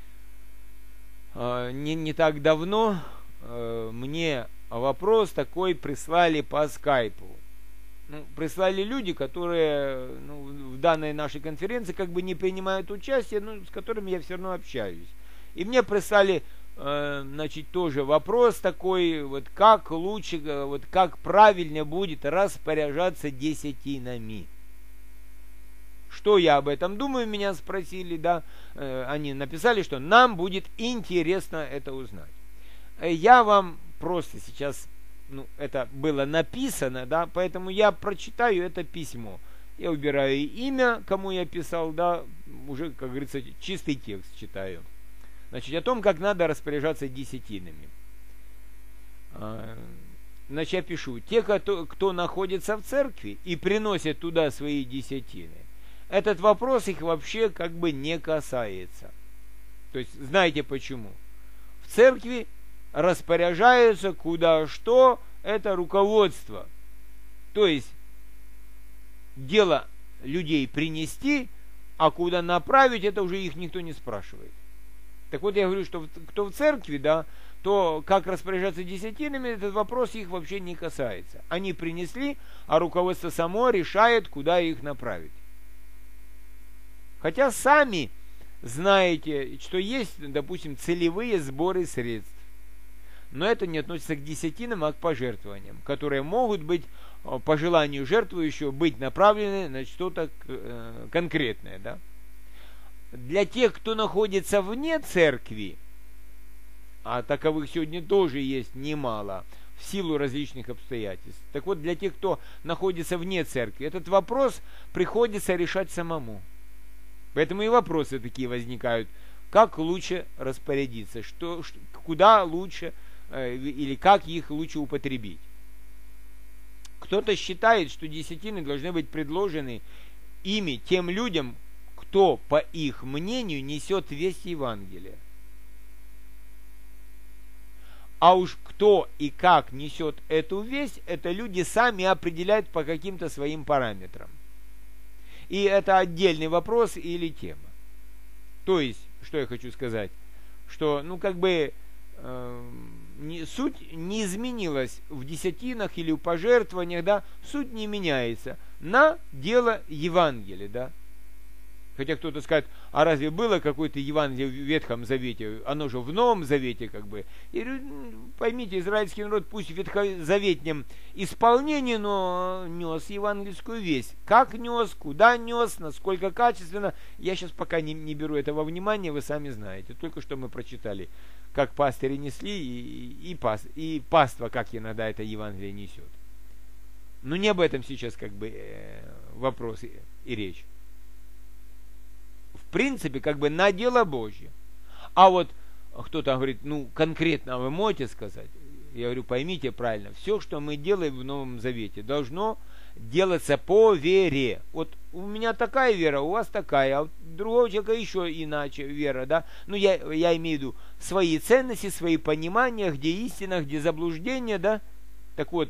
Не так давно мне вопрос такой прислали по скайпу. Ну, прислали люди, которые в данной нашей конференции как бы не принимают участие, но с которыми я все равно общаюсь. И мне прислали, значит, тоже вопрос такой, вот как лучше, вот как правильно будет распоряжаться десятинами. Что я об этом думаю, меня спросили, да. Они написали, что нам будет интересно это узнать. Я вам просто сейчас, это было написано, да, поэтому я прочитаю это письмо. Я убираю имя, кому я писал, да, уже, как говорится, чистый текст читаю. Значит, о том, как надо распоряжаться десятинами. Значит, я пишу: те, кто находится в церкви и приносят туда свои десятины, этот вопрос их вообще как бы не касается. То есть, знаете почему? В церкви распоряжаются куда что, это руководство. То есть, дело людей принести, а куда направить, это уже их никто не спрашивает. Так вот, я говорю, что кто в церкви, да, то как распоряжаться десятинами, этот вопрос их вообще не касается. Они принесли, а руководство само решает, куда их направить. Хотя сами знаете, что есть, допустим, целевые сборы средств. Но это не относится к десятинам, а к пожертвованиям, которые могут быть, по желанию жертвующего, быть направлены на что-то конкретное, да. Для тех, кто находится вне церкви, а таковых сегодня тоже есть немало, в силу различных обстоятельств. Так вот, для тех, кто находится вне церкви, этот вопрос приходится решать самому. Поэтому и вопросы такие возникают. Как лучше распорядиться? Куда лучше или как их лучше употребить? Кто-то считает, что десятины должны быть предложены ими тем людям, кто, по их мнению, несет весть Евангелия. А уж кто и как несет эту весть, это люди сами определяют по каким-то своим параметрам. И это отдельный вопрос или тема. То есть, что я хочу сказать, что, суть не изменилась в десятинах или в пожертвованиях, да, суть не меняется на дело Евангелия, да. Хотя кто-то скажет, а разве было какое-то Евангелие в Ветхом Завете? Оно же в Новом Завете как бы. И поймите, израильский народ пусть в ветхозаветнем исполнении, но нес евангельскую весть. Как нес, куда нес, насколько качественно, я сейчас пока не беру этого во внимание, вы сами знаете. Только что мы прочитали, как пастыри несли и паства, как иногда это Евангелие несет. Но не об этом сейчас как бы вопрос и речь. В принципе, как бы на дело Божье. А вот кто-то говорит, ну, конкретно вы можете сказать? Я говорю, поймите правильно, все, что мы делаем в Новом Завете, должно делаться по вере. Вот у меня такая вера, у вас такая, а у другого человека еще иначе вера, да? Ну, я имею в виду свои ценности, свои понимания, где истина, где заблуждение, да? Так вот,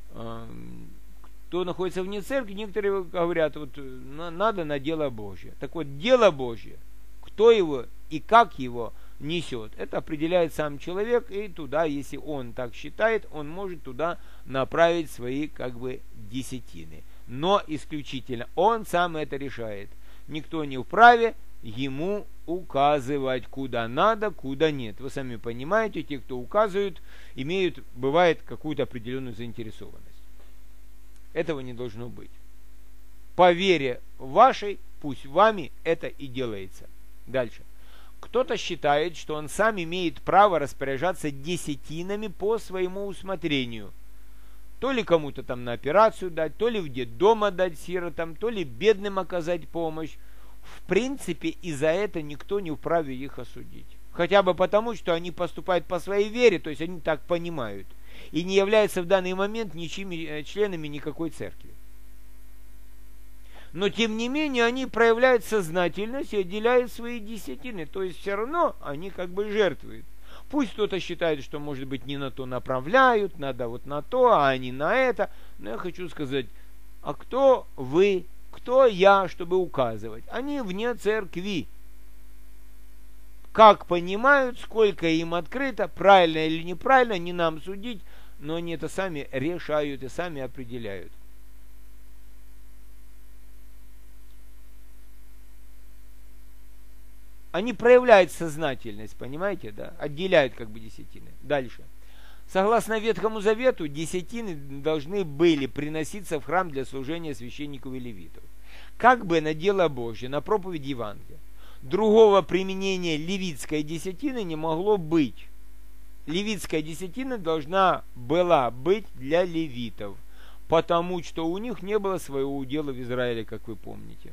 кто находится вне церкви, некоторые говорят, вот надо на дело Божье. Так вот, дело Божье, кто его и как его несет, это определяет сам человек, и туда, если он так считает, он может туда направить свои как бы десятины. Но исключительно он сам это решает. Никто не вправе ему указывать, куда надо, куда нет. Вы сами понимаете, те, кто указывают, имеют, бывает, какую-то определенную заинтересованность. Этого не должно быть. По вере вашей, пусть вами это и делается. Дальше. Кто-то считает, что он сам имеет право распоряжаться десятинами по своему усмотрению. То ли кому-то там на операцию дать, то ли в детдом отдать сиротам, то ли бедным оказать помощь. В принципе, и за это никто не вправе их осудить. Хотя бы потому, что они поступают по своей вере, то есть они так понимают. И не являются в данный момент ничьими членами никакой церкви. Но тем не менее они проявляют сознательность и отделяют свои десятины. То есть все равно они как бы жертвуют. Пусть кто-то считает, что может быть не на то направляют, надо вот на то, а не на это. Но я хочу сказать, а кто вы, кто я, чтобы указывать? Они вне церкви. Как понимают, сколько им открыто, правильно или неправильно, не нам судить, но они это сами решают и сами определяют. Они проявляют сознательность, понимаете, да? Отделяют как бы десятины. Дальше. Согласно Ветхому Завету, десятины должны были приноситься в храм для служения священников и левитов. Как бы на дело Божье, на проповедь Евангелия. Другого применения левитской десятины не могло быть. Левитская десятина должна была быть для левитов, потому что у них не было своего удела в Израиле, как вы помните.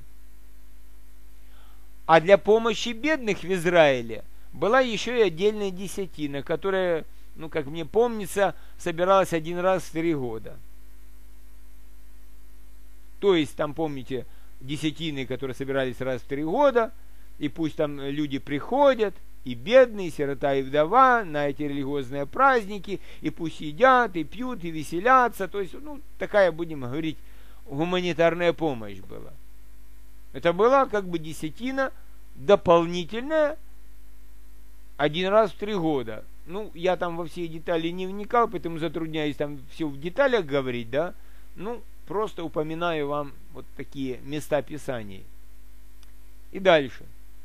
А для помощи бедных в Израиле была еще и отдельная десятина, которая, ну, как мне помнится, собиралась один раз в 3 года. То есть, там, помните, десятины, которые собирались раз в 3 года, и пусть там люди приходят, и бедные, и сирота, и вдова, на эти религиозные праздники, и пусть едят, и пьют, и веселятся. То есть, ну, такая, будем говорить, гуманитарная помощь была. Это была как бы десятина дополнительная один раз в 3 года. Ну, я там во все детали не вникал, поэтому затрудняюсь там все в деталях говорить, да. Ну, просто упоминаю вам вот такие места Писаний. И дальше.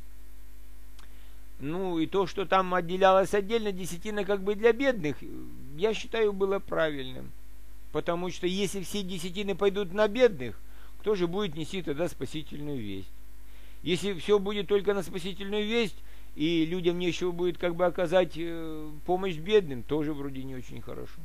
Ну, и то, что там отделялось отдельно десятина как бы для бедных, я считаю, было правильным. Потому что если все десятины пойдут на бедных, кто же будет нести тогда спасительную весть? Если все будет только на спасительную весть, и людям нечего будет как бы оказать помощь бедным, тоже вроде не очень хорошо.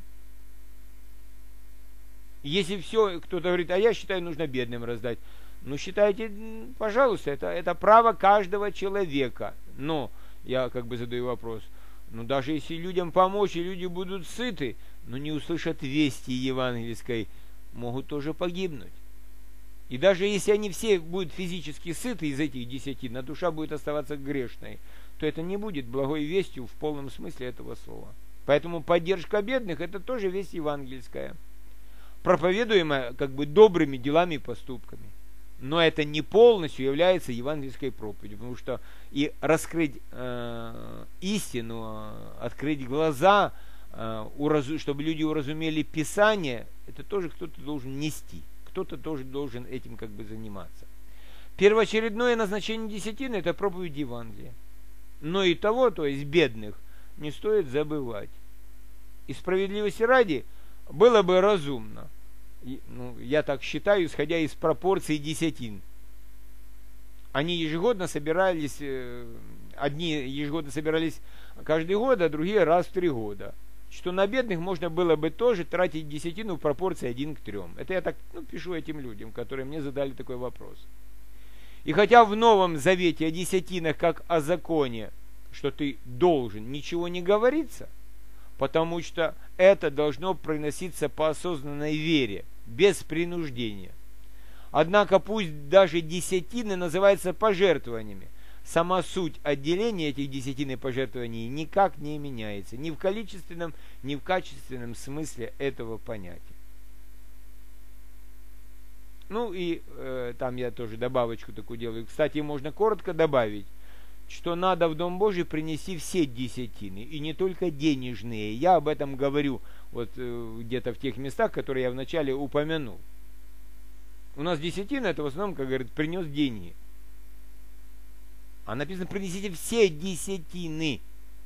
Если все, кто-то говорит, а я считаю, нужно бедным раздать. Ну, считайте, пожалуйста, это право каждого человека. Но я как бы задаю вопрос. Ну, даже если людям помочь, и люди будут сыты, но не услышат вести евангельской, могут тоже погибнуть. И даже если они все будут физически сыты из этих десятин, а душа будет оставаться грешной, то это не будет благой вестью в полном смысле этого слова. Поэтому поддержка бедных – это тоже весть евангельская, проповедуемая как бы добрыми делами и поступками. Но это не полностью является евангельской проповедью, потому что и раскрыть истину, открыть глаза, чтобы люди уразумели Писание, это тоже кто-то должен нести, кто-то тоже должен этим как бы заниматься. Первоочередное назначение десятины – это проповедь Евангелия. Но и того, то есть бедных, не стоит забывать. И справедливости ради было бы разумно, я так считаю, исходя из пропорций десятин. Они ежегодно собирались, одни ежегодно собирались каждый год, а другие раз в 3 года. Что на бедных можно было бы тоже тратить десятину в пропорции 1 к 3. Это я так пишу этим людям, которые мне задали такой вопрос. И хотя в Новом Завете о десятинах, как о законе, что ты должен, ничего не говорится, потому что это должно приноситься по осознанной вере, без принуждения. Однако пусть даже десятины называются пожертвованиями, сама суть отделения этих десятин и пожертвований никак не меняется, ни в количественном, ни в качественном смысле этого понятия. Там я тоже добавочку такую делаю. Кстати, можно коротко добавить, что надо в Дом Божий принести все десятины, и не только денежные. Я об этом говорю где-то в тех местах, которые я вначале упомянул. У нас десятина, это в основном, как говорят, принес деньги. А написано, принесите все десятины.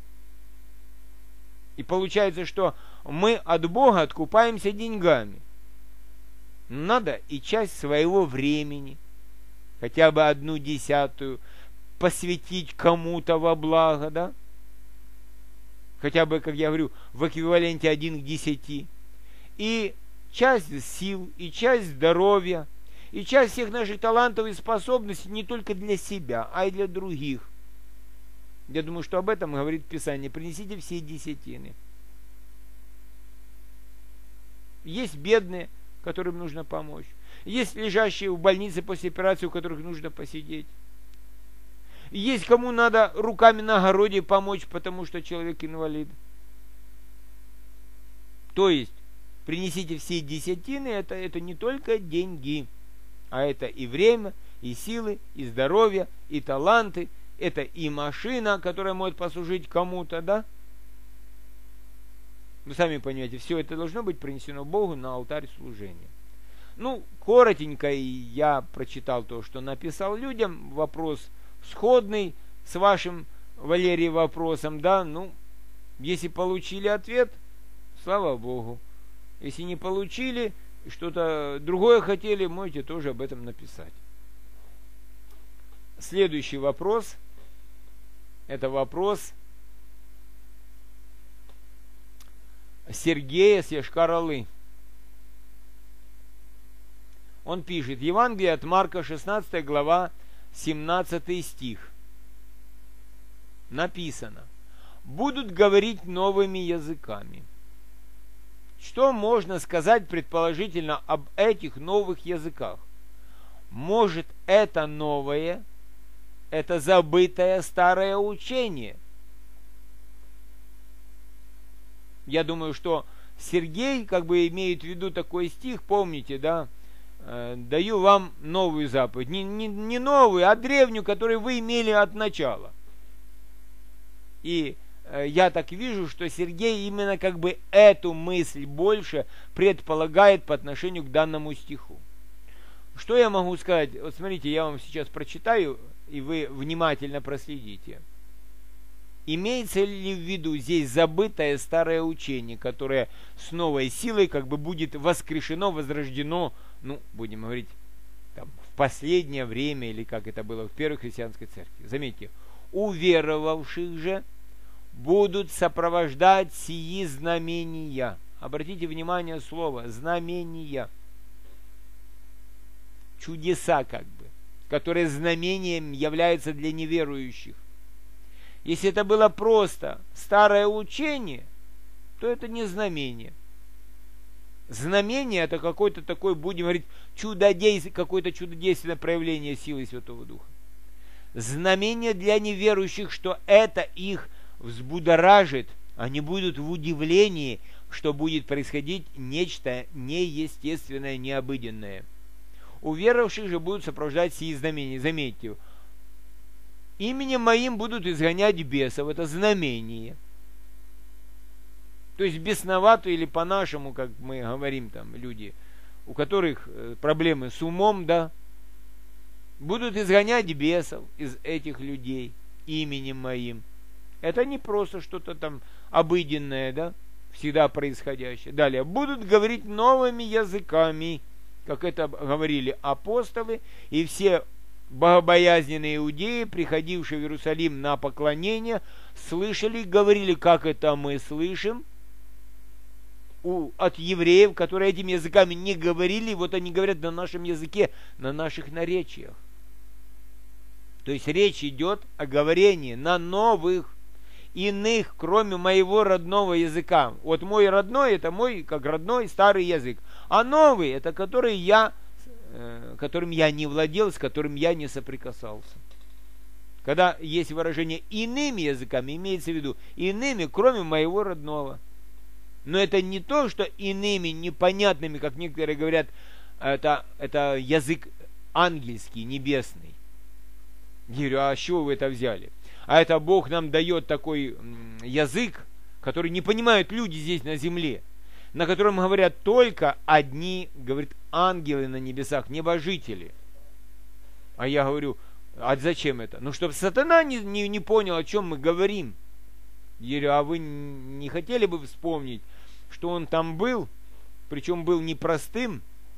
И получается, что мы от Бога откупаемся деньгами. Надо и часть своего времени, хотя бы 1/10, посвятить кому-то во благо, да? Хотя бы, как я говорю, в эквиваленте 1 к 10. И часть сил, и часть здоровья, и часть всех наших талантов и способностей не только для себя, а и для других. Я думаю, что об этом говорит Писание. Принесите все десятины. Есть бедные, которым нужно помочь. Есть лежащие в больнице после операции, у которых нужно посидеть. Есть кому надо руками на огороде помочь, потому что человек инвалид. То есть, принесите все десятины, это не только деньги, а это и время, и силы, и здоровье, и таланты, это и машина, которая может послужить кому-то, да? Вы сами понимаете, все это должно быть принесено Богу на алтарь служения. Коротенько я прочитал то, что написал людям. Вопрос сходный с вашим, Валерий, вопросом, да? Если получили ответ, слава Богу. Если не получили, что-то другое хотели, можете тоже об этом написать. Следующий вопрос. Это вопрос Сергея с Йошкар-Олы. Он пишет: Евангелие от Марка, 16 глава, 17 стих. Написано: будут говорить новыми языками. Что можно сказать предположительно об этих новых языках? Может, это новое, это забытое старое учение? Я думаю, что Сергей имеет в виду такой стих, помните, да? Даю вам новую заповедь. Не новую, а древнюю, которую вы имели от начала. И я так вижу, что Сергей именно эту мысль больше предполагает по отношению к данному стиху. Что я могу сказать? Вот смотрите, я вам сейчас прочитаю, и вы внимательно проследите. Имеется ли в виду здесь забытое старое учение, которое с новой силой будет воскрешено, возрождено, будем говорить, в последнее время, или как это было в первой христианской церкви. Заметьте, уверовавших же будут сопровождать сии знамения. Обратите внимание слово знамения. Чудеса которые знамением являются для неверующих. Если это было просто старое учение, то это не знамение. Знамение — это какой-то такой, будем говорить, какое-то чудодейственное проявление силы Святого Духа. Знамение для неверующих, что это их взбудоражит, они будут в удивлении, что будет происходить нечто неестественное, необыденное. У верующих же будут сопровождать сии знамения. Заметьте, именем моим будут изгонять бесов. Это знамение. То есть бесноватые, или по-нашему, как мы говорим, люди, у которых проблемы с умом, да, будут изгонять бесов из этих людей именем моим. Это не просто что-то там обыденное, да, всегда происходящее. Далее, будут говорить новыми языками, как это говорили апостолы, и все богобоязненные иудеи, приходившие в Иерусалим на поклонение, слышали, говорили, как это мы слышим от евреев, которые этими языками не говорили, вот они говорят на нашем языке, на наших наречиях. То есть речь идет о говорении на новых, иных, кроме моего родного языка. Вот мой родной, это мой, как родной, старый язык. А новый, это которым я не владел, с которым я не соприкасался. Когда есть выражение иными языками, имеется в виду иными, кроме моего родного. Но это не то, что иными, непонятными, как некоторые говорят, это язык ангельский, небесный. Я говорю, а с чего вы это взяли? А это Бог нам дает такой язык, который не понимают люди здесь на земле, на котором говорят только одни, говорит, ангелы на небесах, небожители. А я говорю, а зачем это? Ну, чтобы сатана не понял, о чем мы говорим. Я говорю, а вы не хотели бы вспомнить, что он там был, причем был не простым,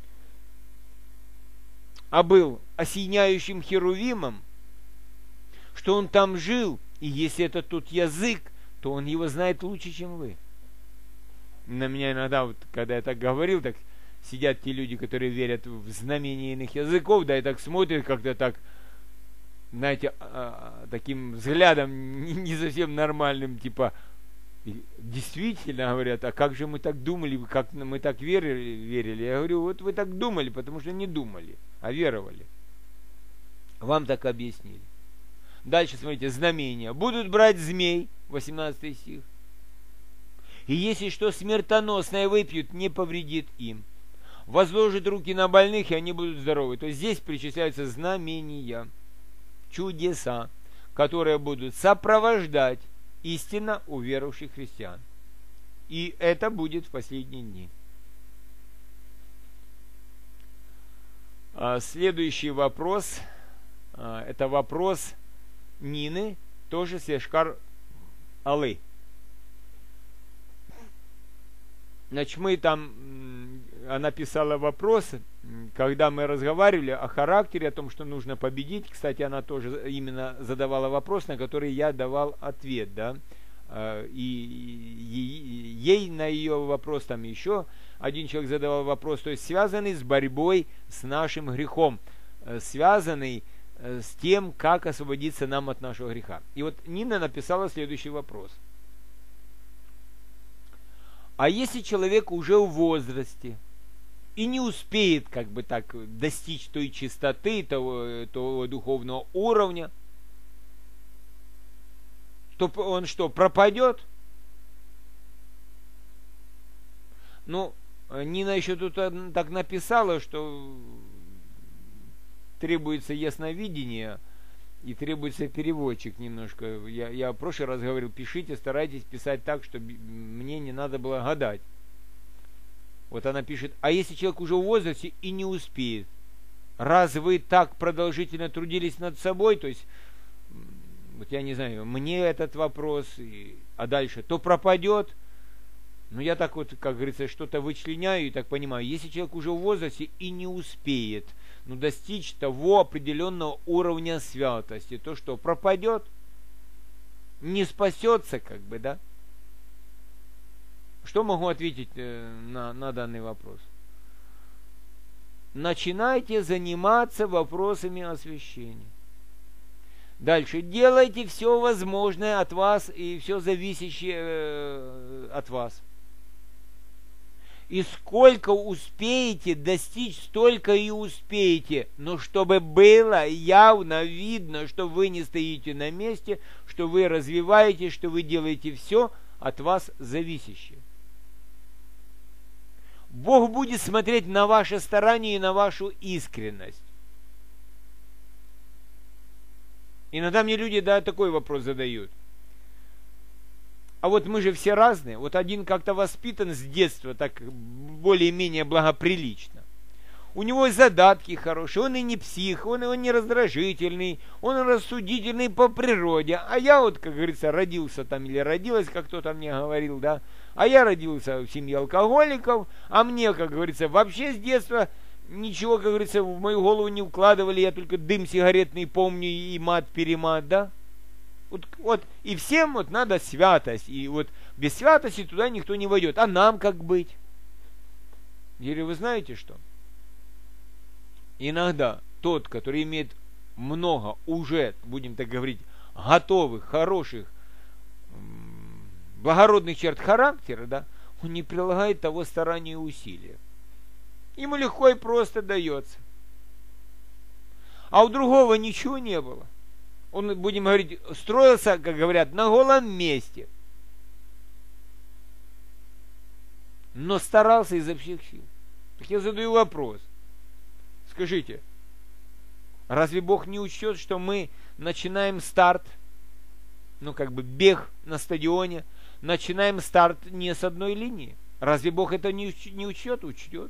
а был осеняющим херувимом, что он там жил, и если это тот язык, то он его знает лучше, чем вы. На меня иногда, вот, когда я так говорил, так сидят те люди, которые верят в знамения иных языков, да, и так смотрят как-то так, знаете, таким взглядом не совсем нормальным, типа, действительно, говорят, а как же мы так думали, как мы так верили? Я говорю, вот вы так думали, потому что не думали, а веровали. Вам так объяснили. Дальше, смотрите, знамения. Будут брать змей, 18 стих. И если что смертоносное выпьют, не повредит им. Возложат руки на больных, и они будут здоровы. То есть здесь причисляются знамения, чудеса, которые будут сопровождать истинно уверовавших христиан. И это будет в последние дни. Следующий вопрос. Это вопрос Нины, тоже с Йошкар-Олы. Значит, она писала вопрос, когда мы разговаривали о характере, о том, что нужно победить. Кстати, она тоже именно задавала вопрос, на который я давал ответ, да. И ей на ее вопрос там еще один человек задавал вопрос, то есть связанный с борьбой с нашим грехом, связанный с тем, как освободиться нам от нашего греха. И вот Нина написала следующий вопрос. А если человек уже в возрасте и не успеет как бы так достичь той чистоты, того духовного уровня, то он что, пропадет? Ну, Нина еще тут так написала, что требуется ясновидение и требуется переводчик немножко. Я в прошлый раз говорил, пишите, старайтесь писать так, чтобы мне не надо было гадать. Вот она пишет, а если человек уже в возрасте и не успеет, раз вы так продолжительно трудились над собой, то есть, вот я не знаю, мне этот вопрос, а дальше, то пропадет. Ну, я так вот, как говорится, что-то вычленяю и так понимаю, если человек уже в возрасте и не успеет, достичь того определенного уровня святости, то что, пропадет? Не спасется, как бы, да? Что могу ответить на данный вопрос? Начинайте заниматься вопросами освящения. Дальше. Делайте все возможное от вас и все зависящее от вас. И сколько успеете достичь, столько и успеете. Но чтобы было явно видно, что вы не стоите на месте, что вы развиваетесь, что вы делаете все от вас зависящее. Бог будет смотреть на ваше старание и на вашу искренность. Иногда мне люди, такой вопрос задают. А вот мы же все разные. Вот один как-то воспитан с детства так более-менее благоприлично. у него задатки хорошие, он и не псих, он не раздражительный, он рассудительный по природе. А я вот, как говорится, родился там или родилась, как кто-то мне говорил, да, а я родился в семье алкоголиков, а мне, как говорится, вообще с детства ничего, как говорится, в мою голову не укладывали, я только дым сигаретный помню и мат-перемат, да. Вот, и всем вот надо святость, и вот без святости туда никто не войдет. А нам как быть? Или вы знаете что? Иногда тот, который имеет много уже, будем так говорить, готовых, хороших, благородных черт характера, да, он не прилагает того старания и усилия. Ему легко и просто дается. А у другого ничего не было. Он, будем говорить, строился, как говорят, на голом месте. Но старался изо всех сил. Так я задаю вопрос. Скажите, разве Бог не учтет, что мы начинаем старт, ну как бы бег на стадионе, начинаем старт не с одной линии? Разве Бог это не учтет? Учтет.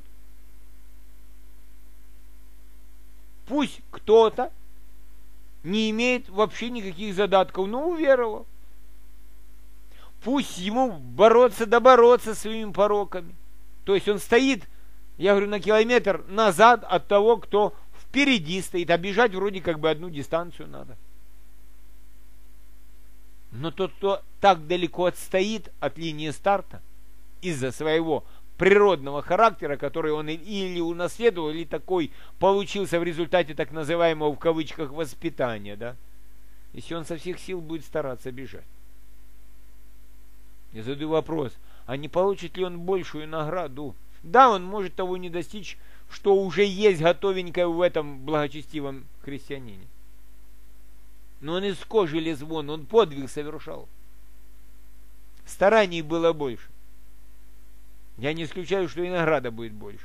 Пусть кто-то не имеет вообще никаких задатков, но уверовал. Пусть ему бороться своими пороками. То есть он стоит, я говорю, на километр назад от того, кто впереди стоит, а бежать вроде как бы одну дистанцию надо. Но тот, кто так далеко отстоит от линии старта из-за своего природного характера, который он или унаследовал, или такой получился в результате так называемого в кавычках воспитания, да, если он со всех сил будет стараться бежать. Я задаю вопрос, а не получит ли он большую награду? Да, он может того не достичь, что уже есть готовенькое в этом благочестивом христианине. Но он из кожи лез вон, он подвиг совершал. Стараний было больше. Я не исключаю, что и награда будет больше.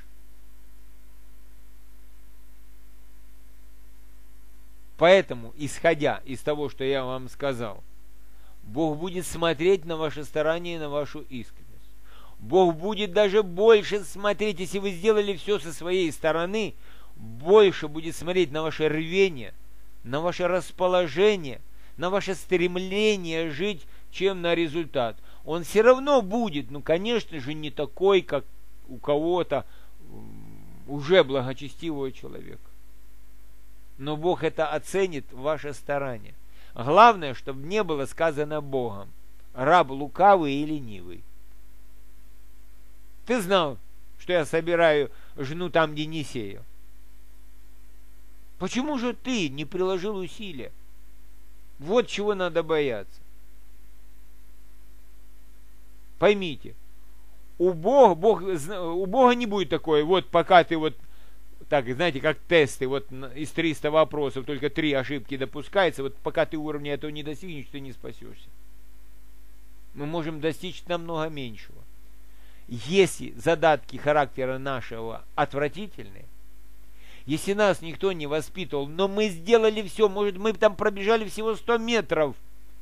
Поэтому, исходя из того, что я вам сказал, Бог будет смотреть на ваше старание и на вашу искренность. Бог будет даже больше смотреть, если вы сделали все со своей стороны, больше будет смотреть на ваше рвение, на ваше расположение, на ваше стремление жить, чем на результат. Он все равно будет, ну, конечно же, не такой, как у кого-то уже благочестивого человека. Но Бог это оценит, ваше старание. Главное, чтобы не было сказано Богом: раб лукавый и ленивый. Ты знал, что я собираю жену там, где не сеял. Почему же ты не приложил усилия? Вот чего надо бояться. Поймите, у Бога не будет такое, вот пока ты вот, так, знаете, как тесты, вот из 300 вопросов только 3 ошибки допускается, вот пока ты уровня этого не достигнешь, ты не спасешься. Мы можем достичь намного меньшего. Если задатки характера нашего отвратительные, если нас никто не воспитывал, но мы сделали все, может, мы там пробежали всего 100 метров,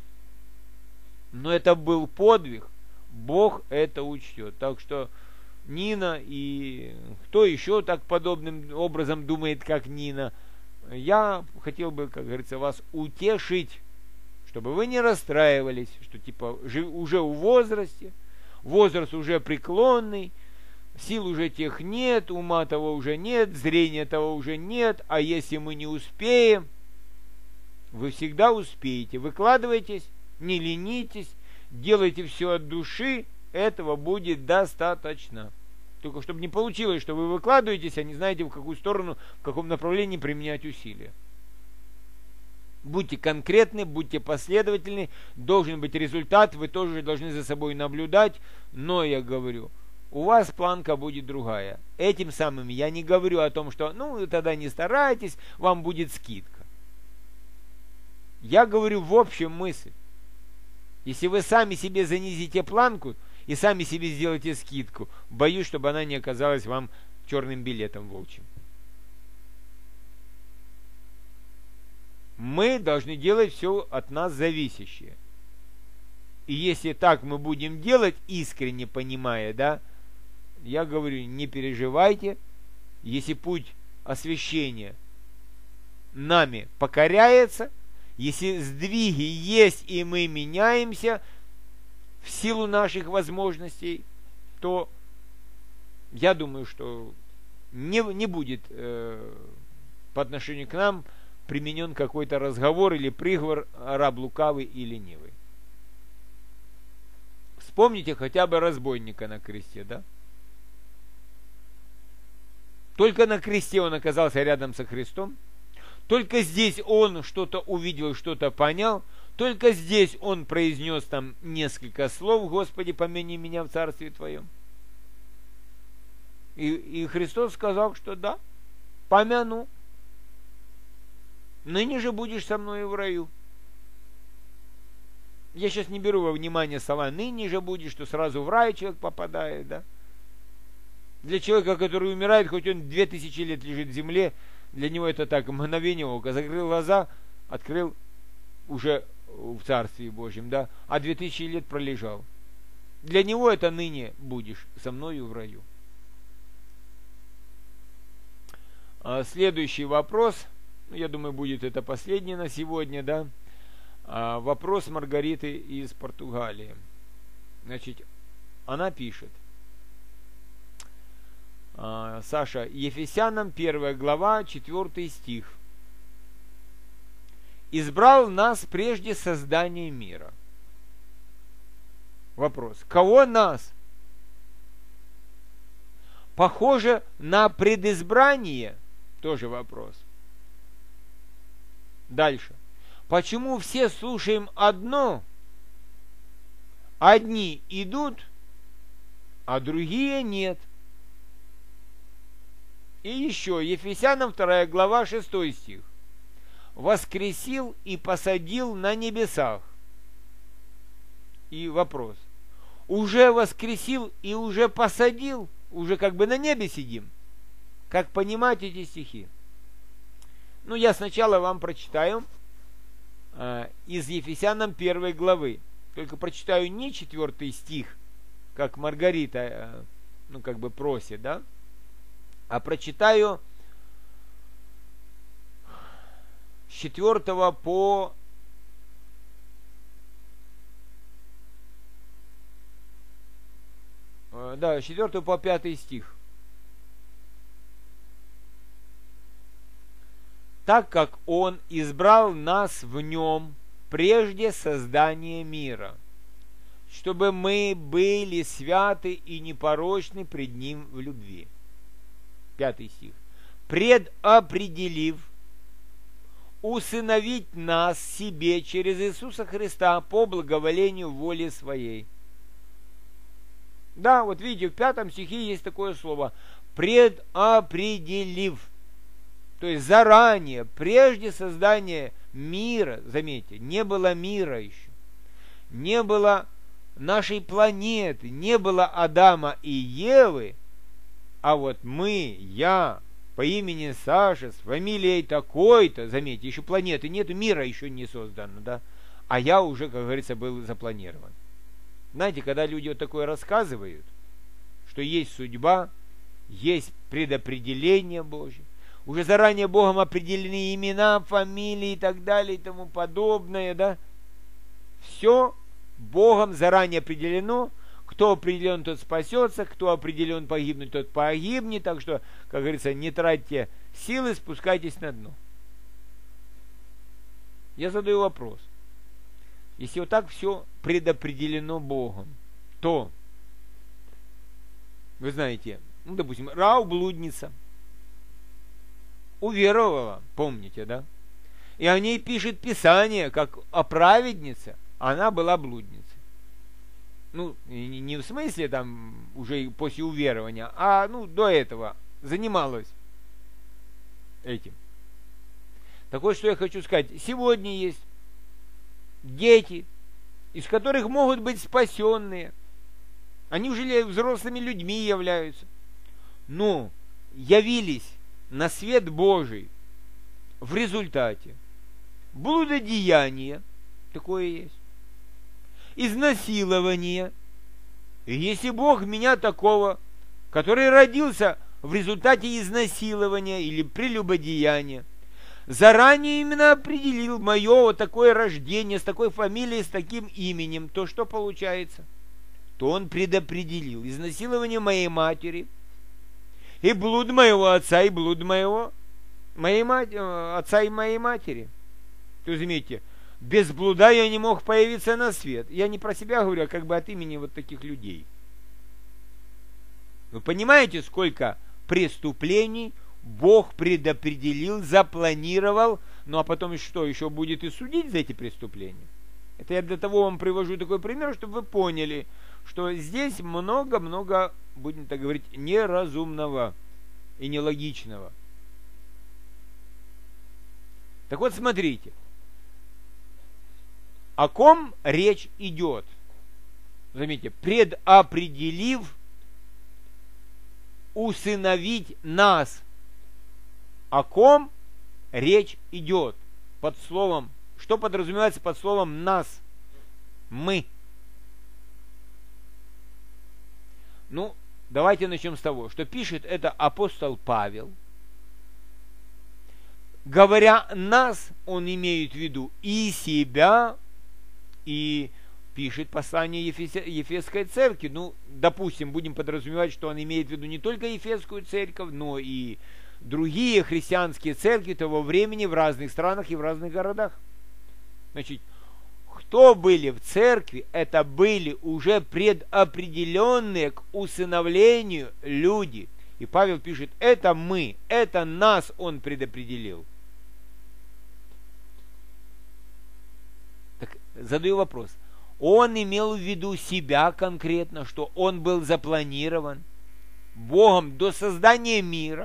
но это был подвиг, Бог это учтет. Так что Нина и кто еще так подобным образом думает, как Нина, я хотел бы, как говорится, вас утешить, чтобы вы не расстраивались, что типа уже в возрасте, возраст уже преклонный, сил уже тех нет, ума того уже нет, зрения того уже нет, а если мы не успеем, вы всегда успеете. Выкладывайтесь, не ленитесь, делайте все от души, этого будет достаточно. Только чтобы не получилось, что вы выкладываетесь, а не знаете, в какую сторону, в каком направлении применять усилия. Будьте конкретны, будьте последовательны, должен быть результат, вы тоже должны за собой наблюдать, но я говорю, у вас планка будет другая. Этим самым я не говорю о том, что, ну, тогда не старайтесь, вам будет скидка. Я говорю в общем мысль. Если вы сами себе занизите планку и сами себе сделаете скидку, боюсь, чтобы она не оказалась вам черным билетом волчьим. Мы должны делать все от нас зависящее. И если так мы будем делать, искренне понимая, да, я говорю, не переживайте, если путь освящения нами покоряется, если сдвиги есть и мы меняемся в силу наших возможностей, то я думаю, что не будет по отношению к нам применен какой-то разговор или приговор раб лукавый и ленивый. Вспомните хотя бы разбойника на кресте, да? Только на кресте он оказался рядом со Христом. Только здесь он что-то увидел, что-то понял. Только здесь он произнес там несколько слов: «Господи, помяни меня в Царстве Твоем». И Христос сказал, что да, помяну. Ныне же будешь со мной в раю. Я сейчас не беру во внимание слова «ныне же будешь», что сразу в рай человек попадает, да? Для человека, который умирает, хоть он 2000 лет лежит в земле, для него это так, мгновение ока. Закрыл глаза, открыл, уже в Царстве Божьем, да? А 2000 лет пролежал. Для него это ныне будешь со мною в раю. Следующий вопрос, я думаю, будет это последний на сегодня, да? Вопрос Маргариты из Португалии. Значит, она пишет: Саша, Ефесянам 1 глава, 4 стих. «Избрал нас прежде создания мира». Вопрос: кого нас? Похоже на предизбрание? Тоже вопрос. Дальше. Почему все слушаем одно? Одни идут, а другие нет. И еще, Ефесянам 2 глава, 6 стих. «Воскресил и посадил на небесах». И вопрос: уже воскресил и уже посадил? Уже как бы на небе сидим? Как понимать эти стихи? Ну, я сначала вам прочитаю из Ефесянам 1 главы. Только прочитаю не 4 стих, как Маргарита, как бы просит, да? А прочитаю с 4 по 4 по 5 стих. «Так как Он избрал нас в Нем прежде создания мира, чтобы мы были святы и непорочны пред Ним в любви». 5 стих. «Предопределив усыновить нас себе через Иисуса Христа по благоволению воли Своей». Да, вот видите, в 5 стихе есть такое слово «предопределив». То есть заранее, прежде создания мира, заметьте, не было мира еще, не было нашей планеты, не было Адама и Евы, а вот мы, я, по имени Саша, с фамилией такой-то, заметьте, еще планеты нет, мира еще не создано, да, а я уже, как говорится, был запланирован. Знаете, когда люди вот такое рассказывают, что есть судьба, есть предопределение Божье, уже заранее Богом определены имена, фамилии и так далее и тому подобное, да, все Богом заранее определено. Кто определен, тот спасется, кто определен погибнуть, тот погибнет. Так что, как говорится, не тратьте силы, спускайтесь на дно. Я задаю вопрос. Если вот так все предопределено Богом, то, вы знаете, допустим, Раав блудница, уверовала, помните, да? И о ней пишет Писание, как о праведнице, она была блудницей. Ну, не в смысле там уже после уверования, а до этого занималась этим. Так вот, что я хочу сказать. Сегодня есть дети, из которых могут быть спасенные. Они уже взрослыми людьми являются. Но явились на свет Божий в результате блудодеяния, такое есть, изнасилования. И если Бог меня такого, который родился в результате изнасилования или прелюбодеяния, заранее именно определил мое вот такое рождение, с такой фамилией, с таким именем, то что получается? То он предопределил изнасилование моей матери, и блуд моего отца, и блуд отца и моей матери. То есть, заметьте, без блуда я не мог появиться на свет. Я не про себя говорю, а как бы от имени вот таких людей. Вы понимаете, сколько преступлений Бог предопределил, запланировал, ну а потом что, еще будет и судить за эти преступления? Это я для того вам привожу такой пример, чтобы вы поняли, что здесь много-много, будем так говорить, неразумного и нелогичного. Так вот, смотрите, о ком речь идет? Заметьте, предопределив усыновить нас. О ком речь идет? Под словом, что подразумевается под словом нас? Мы. Ну, давайте начнем с того, что пишет это апостол Павел. Говоря нас, он имеет в виду и себя, и пишет послание Ефесской церкви. Ну, допустим, будем подразумевать, что он имеет в виду не только Ефесскую церковь, но и другие христианские церкви того времени в разных странах и в разных городах. Значит, кто были в церкви, это были уже предопределенные к усыновлению люди. И Павел пишет, это мы, это нас он предопределил. Так, задаю вопрос. Он имел в виду себя конкретно, что он был запланирован Богом до создания мира.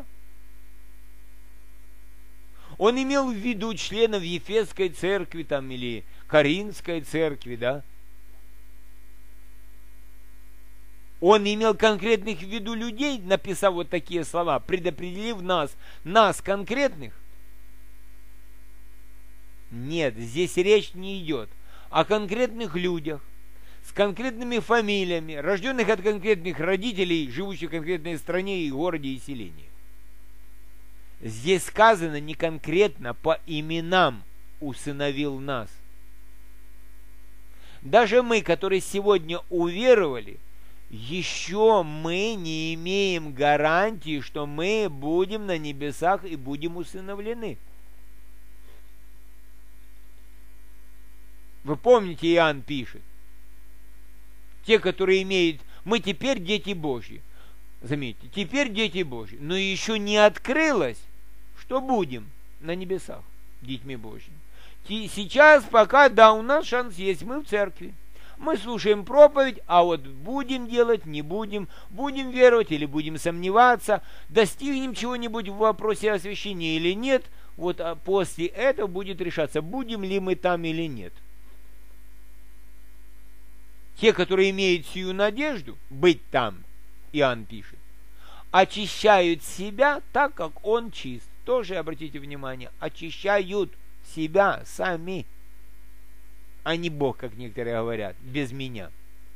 Он имел в виду членов Ефесской церкви там, или Коринфской церкви, да? Он имел конкретных в виду людей, написав вот такие слова, предопределив нас конкретных? Нет, здесь речь не идет о конкретных людях, с конкретными фамилиями, рожденных от конкретных родителей, живущих в конкретной стране и городе и селении. Здесь сказано не конкретно по именам усыновил нас. Даже мы, которые сегодня уверовали, еще мы не имеем гарантии, что мы будем на небесах и будем усыновлены. Вы помните, Иоанн пишет, те, которые имеют, мы теперь дети Божьи. Заметьте, теперь дети Божьи, но еще не открылось, что будем на небесах детьми Божьими. Сейчас пока, да, у нас шанс есть, мы в церкви. Мы слушаем проповедь, а вот будем делать, не будем, будем веровать или будем сомневаться, достигнем чего-нибудь в вопросе освящения или нет, вот после этого будет решаться, будем ли мы там или нет. Те, которые имеют сию надежду быть там, Иоанн пишет, очищают себя так, как он чист. Тоже, обратите внимание, очищают себя сами, а не Бог, как некоторые говорят, без меня.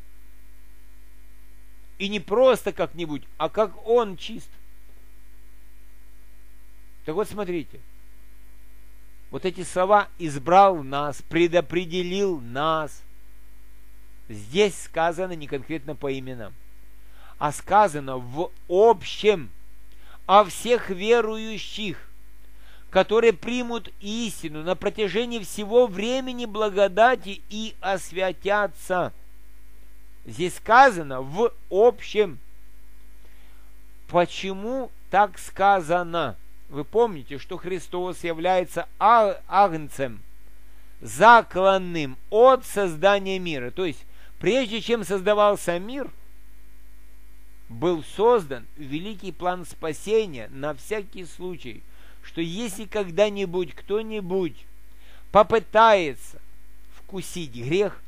И не просто как-нибудь, а как он чист. Так вот, смотрите, вот эти слова «избрал нас», «предопределил нас», здесь сказано не конкретно по именам, а сказано в общем о всех верующих, которые примут истину на протяжении всего времени благодати и освятятся. Здесь сказано в общем. Почему так сказано? Вы помните, что Христос является агнцем, закланным от создания мира. То есть, прежде чем создавался мир, был создан великий план спасения на всякий случай, что если когда-нибудь кто-нибудь попытается вкусить грех,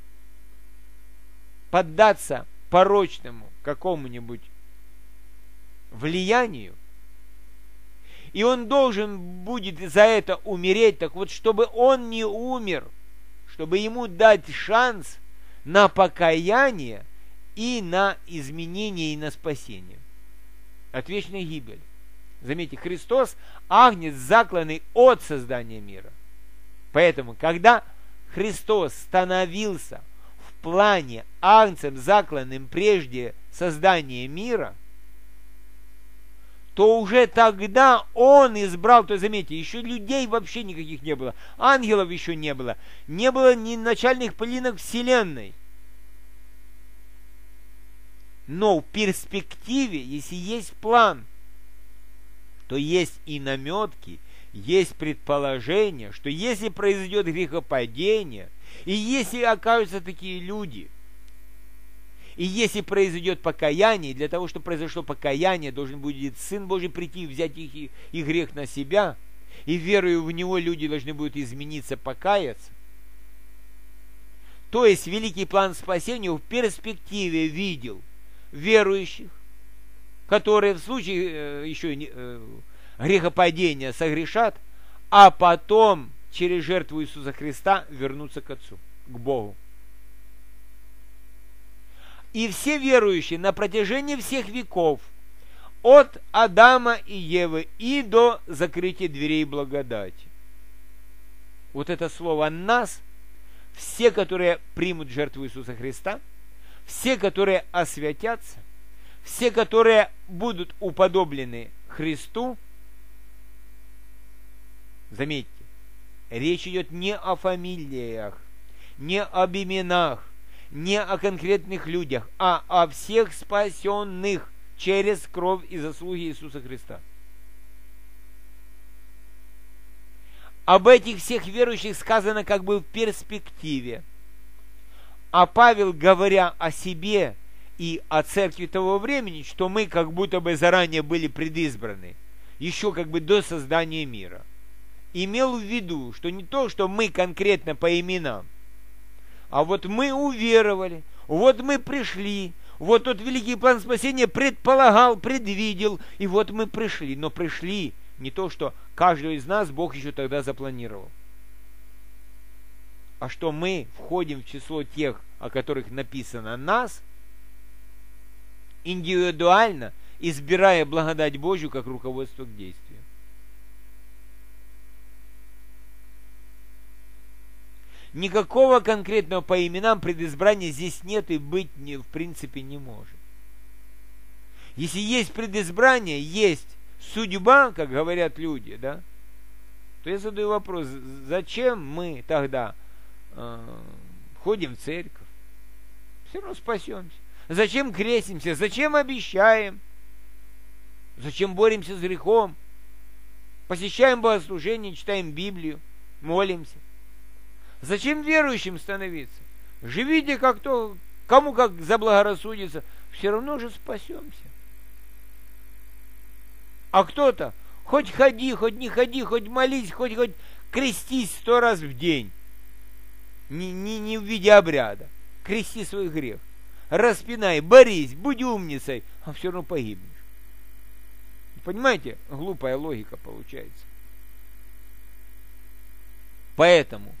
поддаться порочному какому-нибудь влиянию, и он должен будет за это умереть, так вот, чтобы он не умер, чтобы ему дать шанс на покаяние и на изменение, и на спасение. от вечной гибели. Заметьте, Христос агнец, закланный от создания мира. Поэтому, когда Христос становился в плане агнцем, закланным прежде создания мира, то уже тогда Он избрал, то заметьте, еще людей вообще никаких не было, ангелов еще не было ни начальных пылинок Вселенной. Но в перспективе, если есть план, то есть и наметки, есть предположение, что если произойдет грехопадение, и если окажутся такие люди, и если произойдет покаяние, для того, чтобы произошло покаяние, должен будет Сын Божий прийти и взять их грех на себя, и верою в Него люди должны будут измениться, покаяться. То есть великий план спасения в перспективе видел верующих, которые в случае еще грехопадения согрешат, а потом через жертву Иисуса Христа вернутся к Отцу, к Богу. И все верующие на протяжении всех веков, от Адама и Евы и до закрытия дверей благодати. Вот это слово «нас», все, которые примут жертву Иисуса Христа, все, которые освятятся, все, которые будут уподоблены Христу, заметьте, речь идет не о фамилиях, не об именах, не о конкретных людях, а о всех спасенных через кровь и заслуги Иисуса Христа. Об этих всех верующих сказано как бы в перспективе. А Павел, говоря о себе и о церкви того времени, что мы как будто бы заранее были предизбраны, еще как бы до создания мира, имел в виду, что не то, что мы конкретно по именам, а вот мы уверовали, вот мы пришли, вот тот великий план спасения предполагал, предвидел, и вот мы пришли. Но пришли не то, что каждого из нас Бог еще тогда запланировал, а что мы входим в число тех, о которых написано «нас», индивидуально избирая благодать Божью как руководство к действию. Никакого конкретного по именам предизбрания здесь нет и быть в принципе не может. Если есть предизбрание, есть судьба, как говорят люди, да, то я задаю вопрос, зачем мы тогда ходим в церковь? Все равно спасемся. Зачем крестимся? Зачем обещаем? Зачем боремся с грехом? Посещаем богослужение, читаем Библию, молимся. Зачем верующим становиться? Живите кому как заблагорассудится, все равно же спасемся. А кто-то, хоть ходи, хоть не ходи, хоть молись, хоть крестись 100 раз в день, не в виде обряда, крести свой грех, распинай, борись, будь умницей, а все равно погибнешь. Понимаете, глупая логика получается. Поэтому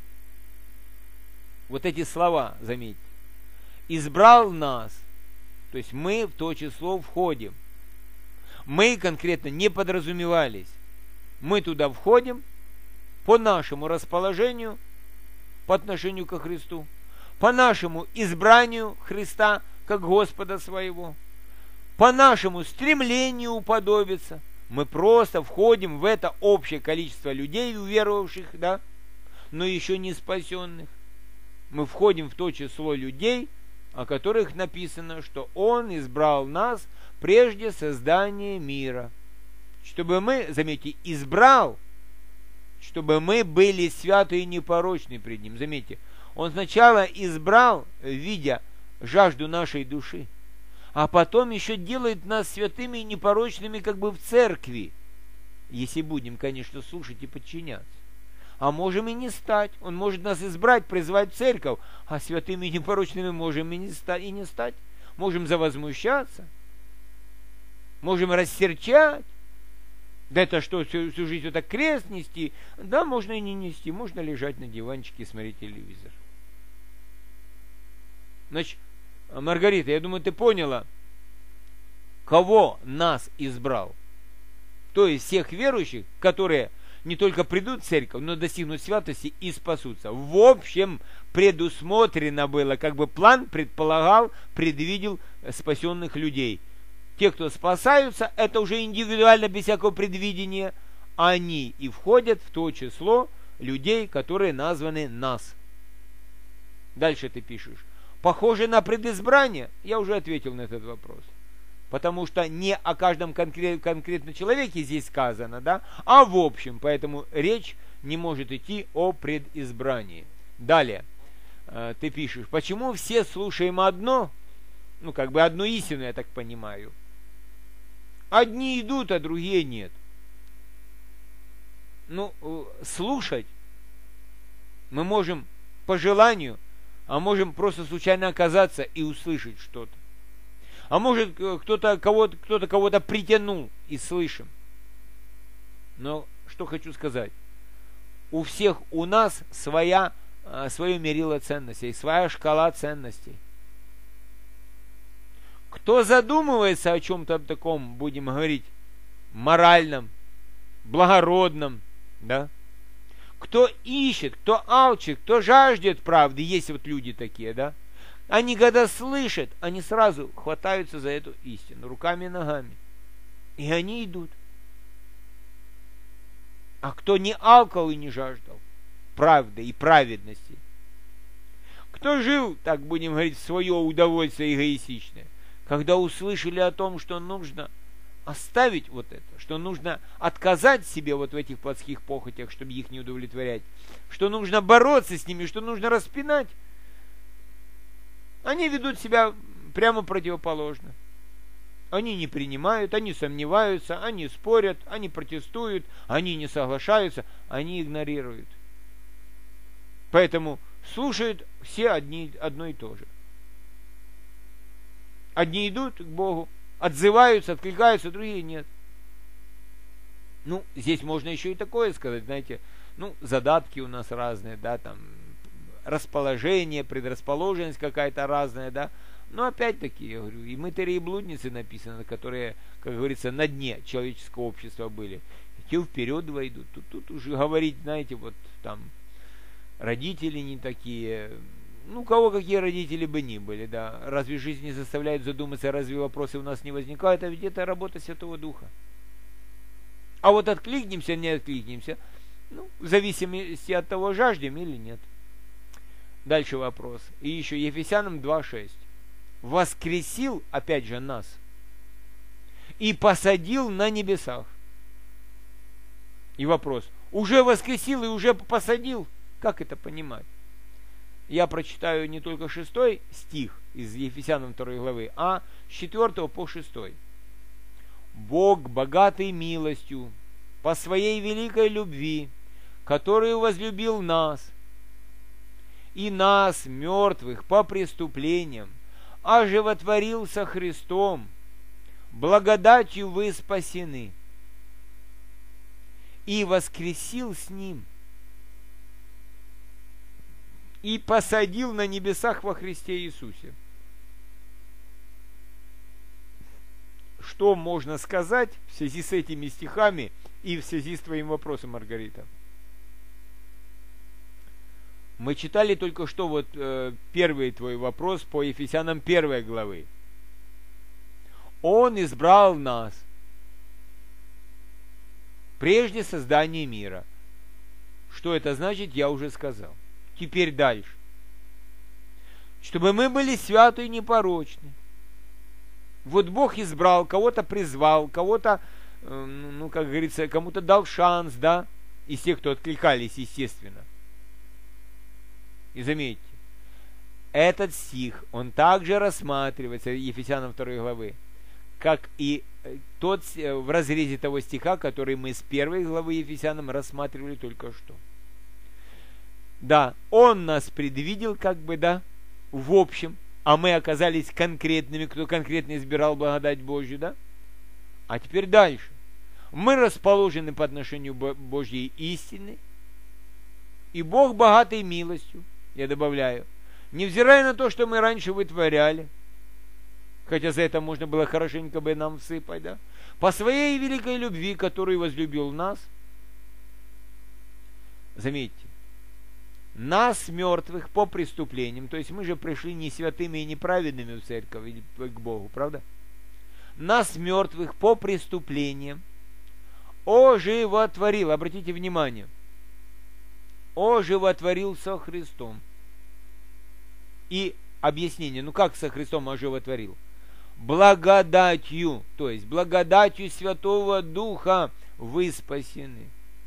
вот эти слова, заметьте, избрал нас, то есть мы в то число входим. Мы конкретно не подразумевались. Мы туда входим по нашему расположению, по отношению ко Христу, по нашему избранию Христа как Господа своего, по нашему стремлению уподобиться. Мы просто входим в это общее количество людей, уверовавших, да, но еще не спасенных. Мы входим в то число людей, о которых написано, что Он избрал нас прежде создания мира. Чтобы мы, заметьте, избрал, чтобы мы были святы и непорочны пред Ним. Заметьте, Он сначала избрал, видя жажду нашей души, а потом еще делает нас святыми и непорочными как бы в церкви, если будем, конечно, слушать и подчиняться. А можем и не стать. Он может нас избрать, призвать в церковь, а святыми и непорочными можем и не стать. Можем завозмущаться, можем рассерчать. Да это что, всю жизнь вот так крест нести? Да, можно и не нести, можно лежать на диванчике и смотреть телевизор. Значит, Маргарита, я думаю, ты поняла, кого нас избрал. То есть всех верующих, которые не только придут в церковь, но достигнут святости и спасутся. В общем, предусмотрено было, как бы план предполагал, предвидел спасенных людей. Те, кто спасаются, это уже индивидуально, без всякого предвидения, они и входят в то число людей, которые названы нас. Дальше ты пишешь. Похоже на предизбрание? Я уже ответил на этот вопрос. Потому что не о каждом конкретном человеке здесь сказано, да, а в общем. Поэтому речь не может идти о предизбрании. Далее ты пишешь. Почему все слушаем одно? Ну, как бы одну истину, я так понимаю. Одни идут, а другие нет. Ну, слушать мы можем по желанию, а можем просто случайно оказаться и услышать что-то. А может, кто-то кого-то притянул и слышим. Но что хочу сказать. У всех у нас свое мерило ценностей, своя шкала ценностей. Кто задумывается о чем-то таком, будем говорить, моральном, благородном, да? Кто ищет, кто алчит, кто жаждет правды, есть вот люди такие, да? Они, когда слышат, они сразу хватаются за эту истину, руками и ногами. И они идут. А кто не алкал и не жаждал правды и праведности? Кто жил, так будем говорить, в свое удовольствие эгоистичное? Когда услышали о том, что нужно оставить вот это, что нужно отказать себе вот в этих плотских похотях, чтобы их не удовлетворять, что нужно бороться с ними, что нужно распинать, они ведут себя прямо противоположно. Они не принимают, они сомневаются, они спорят, они протестуют, они не соглашаются, они игнорируют. Поэтому слушают все одно и то же. Одни идут к Богу, отзываются, откликаются, другие нет. Ну, здесь можно еще и такое сказать, знаете, ну, задатки у нас разные, да, там, расположение, предрасположенность какая-то разная, да. Но опять-таки, я говорю, и мытари, и блудницы написаны, которые, как говорится, на дне человеческого общества были. Те вперед войдут. Тут уже говорить, знаете, вот там родители не такие. Ну, у кого какие родители бы ни были, да. Разве жизнь не заставляет задуматься, разве вопросы у нас не возникают? А ведь это работа Святого Духа. А вот откликнемся, не откликнемся, ну, в зависимости от того, жаждем или нет. Дальше вопрос. И еще Ефесянам 2:6. Воскресил, опять же, нас и посадил на небесах. И вопрос. Уже воскресил и уже посадил? Как это понимать? Я прочитаю не только 6 стих из Ефесянам 2 главы, а с 4 по 6. Бог, богатый милостью, по своей великой любви, которую возлюбил нас, и нас, мертвых, по преступлениям, оживотворил со Христом, благодатью вы спасены, и воскресил с Ним, и посадил на небесах во Христе Иисусе. Что можно сказать в связи с этими стихами и в связи с твоим вопросом, Маргарита? Мы читали только что вот первый твой вопрос по Ефесянам 1 главы. Он избрал нас прежде создания мира. Что это значит, я уже сказал. Теперь дальше. Чтобы мы были святы и непорочны. Вот Бог избрал, кого-то призвал, кого-то, ну, как говорится, кому-то дал шанс, да, из тех, кто откликались, естественно. И заметьте, этот стих, он также рассматривается Ефесянам 2 главы, как и тот в разрезе того стиха, который мы с 1 главы Ефесянам рассматривали только что. Да, Он нас предвидел, как бы, да, в общем, а мы оказались конкретными, кто конкретно избирал благодать Божью, да? А теперь дальше. Мы расположены по отношению Божьей истины, и Бог богатый милостью, я добавляю, невзирая на то, что мы раньше вытворяли, Хотя за это можно было хорошенько бы нам всыпать, да? По своей великой любви, которую возлюбил нас. Заметьте, нас, мертвых, по преступлениям, то есть мы же пришли не святыми и неправедными в церковь или к Богу, правда? Нас, мертвых, по преступлениям оживотворил, обратите внимание, оживотворил со Христом. И объяснение, ну как со Христом оживотворил? Благодатью, то есть благодатью Святого Духа вы спасены.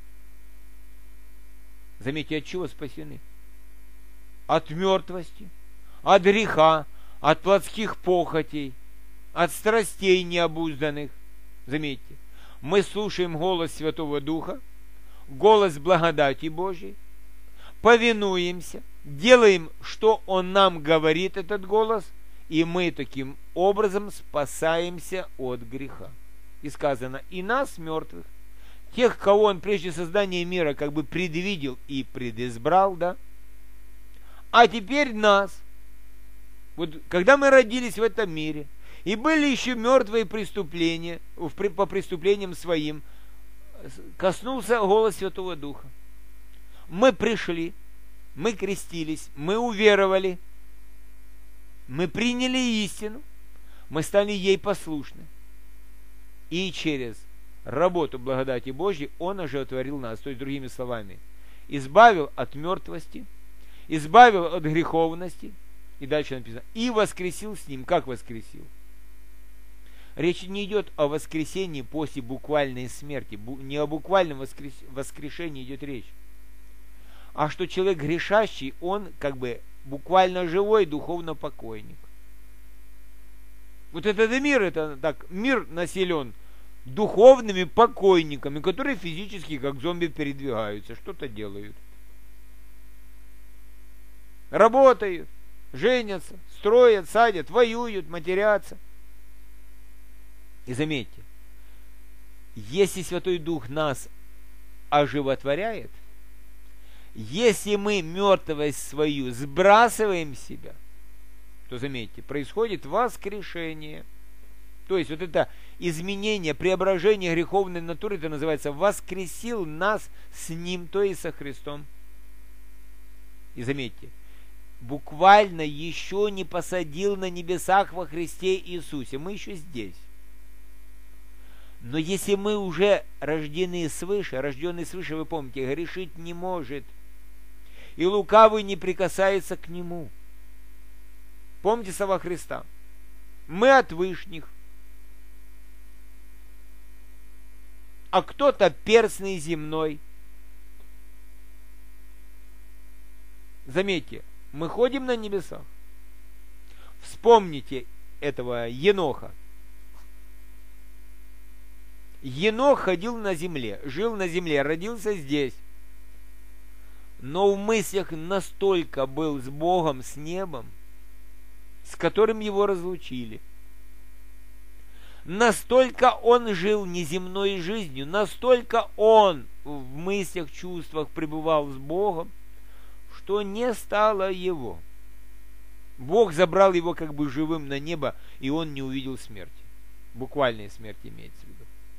Заметьте, от чего спасены? От мертвости, от греха, от плотских похотей, от страстей необузданных. Заметьте, мы слушаем голос Святого Духа, голос благодати Божьей, повинуемся, делаем, что Он нам говорит, этот голос, и мы таким образом спасаемся от греха. И сказано, и нас, мертвых, тех, кого Он прежде создания мира как бы предвидел и предизбрал, да? А теперь нас, вот когда мы родились в этом мире, и были еще мертвые преступления, по преступлениям своим, коснулся голос Святого Духа. Мы пришли, мы крестились, мы уверовали, мы приняли истину, мы стали ей послушны. И через работу благодати Божьей Он оживотворил нас, то есть другими словами, избавил от мертвости, избавил от греховности, и дальше написано, и воскресил с Ним. Как воскресил? Речь не идет о воскресении после буквальной смерти, не о буквальном воскрешении идет речь, а что человек грешащий, он как бы буквально живой, духовно покойник. Вот этот мир, это так, мир населен духовными покойниками, которые физически, как зомби, передвигаются, что-то делают. Работают, женятся, строят, садят, воюют, матерятся. И заметьте, если Святой Дух нас оживотворяет, если мы мертвость свою сбрасываем с себя, то, заметьте, происходит воскрешение. То есть вот это изменение, преображение греховной натуры, это называется воскресил нас с Ним, то есть со Христом. И заметьте, буквально еще не посадил на небесах во Христе Иисусе. Мы еще здесь. Но если мы уже рожденный свыше, вы помните, грешить не может. И лукавый не прикасается к нему. Помните слова Христа? Мы от вышних. А кто-то перстный земной. Заметьте, мы ходим на небесах. Вспомните этого Еноха. Енох ходил на земле, жил на земле, родился здесь. Но в мыслях настолько был с Богом, с небом, с которым его разлучили. Настолько он жил неземной жизнью, настолько он в мыслях, чувствах пребывал с Богом, что не стало его. Бог забрал его как бы живым на небо, и он не увидел смерти. Буквальная смерть имеется в виду.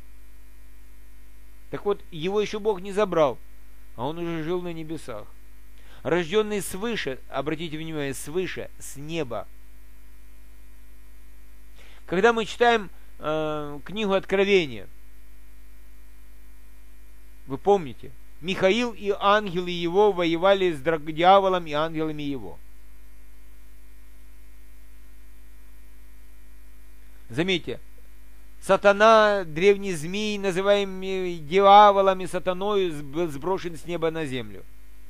Так вот, его еще Бог не забрал, а он уже жил на небесах. Рожденный свыше, обратите внимание, свыше, с неба. Когда мы читаем книгу Откровения, вы помните, Михаил и ангелы его воевали с дьяволом и ангелами его. Заметьте, Сатана, древний змей, называемый дьяволом и сатаной, был сброшен с неба на землю.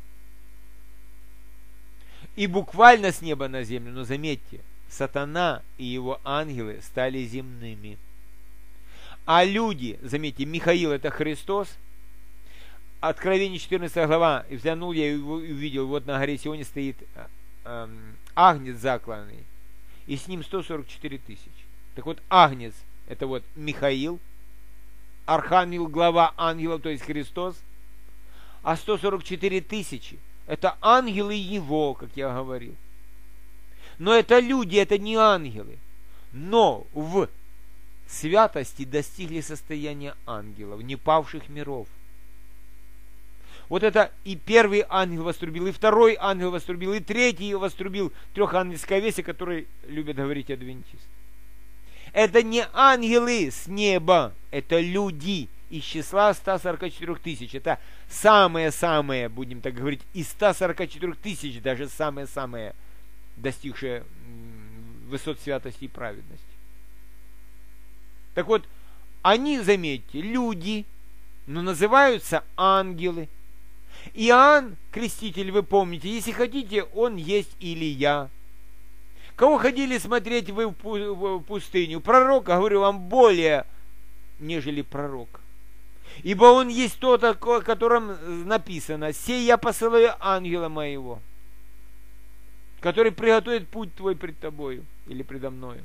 И буквально с неба на землю, но заметьте, сатана и его ангелы стали земными. А люди, заметьте, Михаил это Христос. Откровение 14 глава, и взглянул я и увидел, вот на горе Сионе стоит агнец закланный, и с ним 144 тысячи. Так вот, агнец это вот Михаил, архангел, глава ангелов, то есть Христос, а 144 тысячи это ангелы его, как я говорил. Но это люди, это не ангелы. но в святости достигли состояния ангелов, не павших миров. Вот это и первый ангел вострубил, и второй ангел вострубил, и третий вострубил, трехангельская весть, о которой любят говорить адвентисты. Это не ангелы с неба, это люди из числа 144 тысяч. Это самые-самые, будем так говорить, из 144 тысяч, даже самые-самые, достигшие высот святости и праведности. Так вот, они, заметьте, люди, но называются ангелы. Иоанн, креститель, вы помните, если хотите, он есть Илия. Кого ходили смотреть вы в пустыню? Пророка, говорю вам, более, нежели пророк. Ибо он есть тот, о котором написано: «Сей я посылаю ангела моего, который приготовит путь твой пред тобою» или предо мною.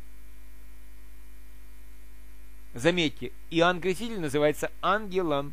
Заметьте, Иоанн Креститель называется ангелом.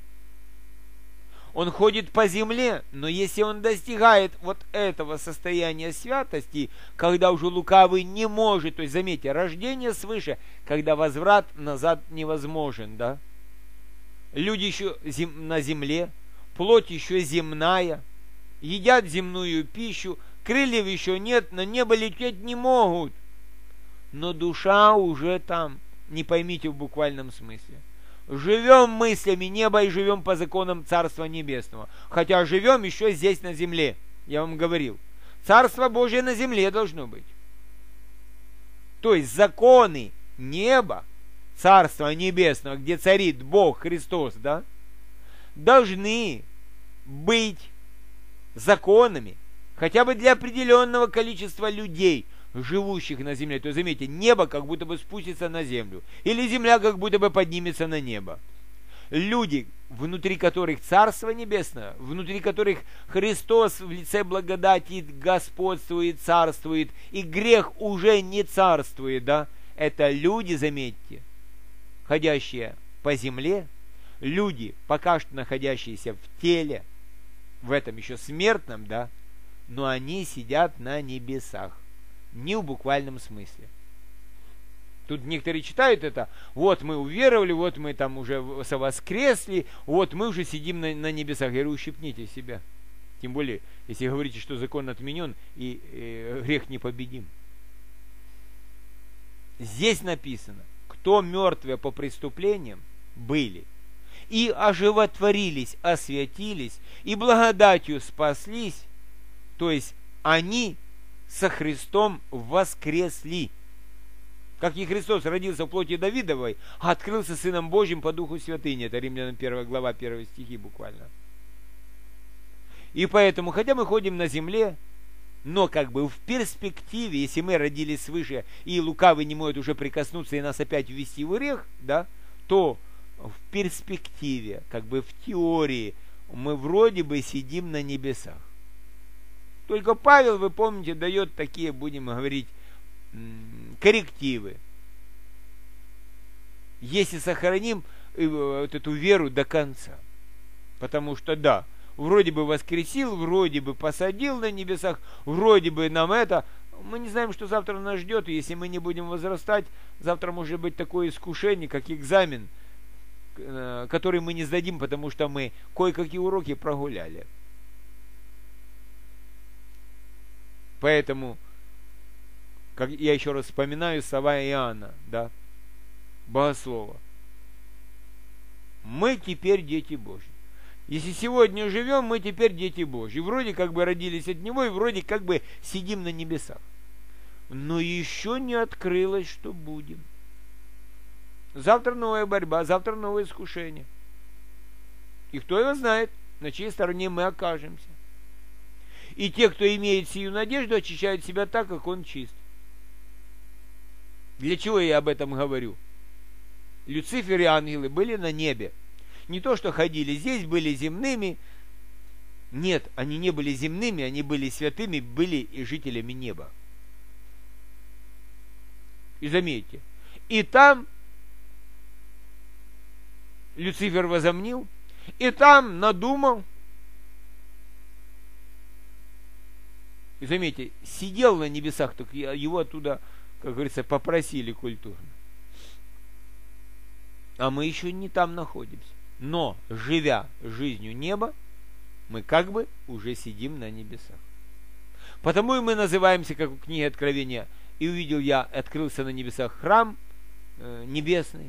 Он ходит по земле, но если он достигает вот этого состояния святости, когда уже лукавый не может, то есть, заметьте, рождение свыше, когда возврат назад невозможен, да? Люди еще на земле, плоть еще земная, едят земную пищу, крыльев еще нет, на небо лететь не могут. Но душа уже там, не поймите в буквальном смысле. Живем мыслями неба и живем по законам Царства Небесного. Хотя живем еще здесь на земле. Я вам говорил. Царство Божие на земле должно быть. То есть законы неба, Царства Небесного, где царит Бог Христос, да, должны быть законами хотя бы для определенного количества людей, живущих на земле. То есть, заметьте, небо как будто бы спустится на землю, или земля как будто бы поднимется на небо. Люди, внутри которых Царство Небесное, внутри которых Христос в лице благодати господствует, царствует, и грех уже не царствует, да, это люди, заметьте, ходящие по земле, люди, пока что находящиеся в теле, в этом еще смертном, да, но они сидят на небесах. Не в буквальном смысле. Тут некоторые читают это: вот мы уверовали, вот мы там уже совоскресли, вот мы уже сидим на небесах. Я говорю, ущипните себя. Тем более, если говорите, что закон отменен и грех непобедим. Здесь написано: кто мертвые по преступлениям были, и оживотворились, освятились, и благодатью спаслись, то есть они со Христом воскресли. Как и Христос родился в плоти Давидовой, а открылся Сыном Божьим по Духу Святыни. Это Римлянам 1 глава, 1 стихи буквально. И поэтому, хотя мы ходим на земле, но как бы в перспективе, если мы родились свыше, и лукавый не может уже прикоснуться и нас опять ввести в грех, да, то в перспективе, как бы в теории, мы вроде бы сидим на небесах. Только Павел, вы помните, дает такие, будем говорить, коррективы. Если сохраним вот эту веру до конца. Потому что, да, вроде бы воскресил, вроде бы посадил на небесах, вроде бы нам это. Мы не знаем, что завтра нас ждет, и если мы не будем возрастать, завтра может быть такое искушение, как экзамен, который мы не сдадим, потому что мы кое-какие уроки прогуляли. Поэтому, как я еще раз вспоминаю слова Иоанна, да, богослова. Мы теперь дети Божьи. Если сегодня живем, мы теперь дети Божьи. Вроде как бы родились от Него, и вроде как бы сидим на небесах. Но еще не открылось, что будем. Завтра новая борьба, завтра новое искушение. И кто его знает, на чьей стороне мы окажемся. И те, кто имеет сию надежду, очищают себя так, как он чист. Для чего я об этом говорю? Люцифер и ангелы были на небе. Не то, что ходили здесь, были земными. Нет, они не были земными, они были святыми, были и жителями неба. И заметьте, и там Люцифер возомнил, и там надумал. И заметьте, сидел на небесах, так его оттуда как говорится, попросили культурно. А мы еще не там находимся. Но, живя жизнью неба, мы как бы уже сидим на небесах. Потому и мы называемся, как в книге Откровения, «И увидел я, открылся на небесах храм небесный».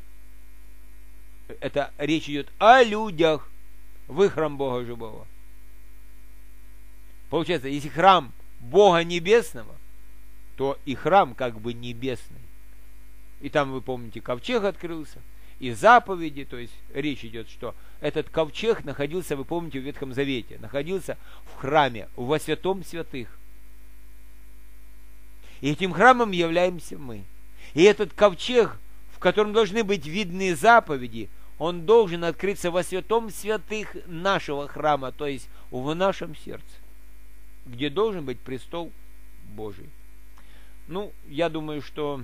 Это речь идет о людях, в их храм Бога живого. Получается, если храм Бога Небесного, то и храм как бы небесный. И там, вы помните, ковчег открылся, и заповеди, то есть речь идет, что этот ковчег находился, вы помните, в Ветхом Завете, находился в храме, во святом святых. И этим храмом являемся мы. И этот ковчег, в котором должны быть видны заповеди, он должен открыться во святом святых нашего храма, то есть в нашем сердце, где должен быть престол Божий. Ну, я думаю, что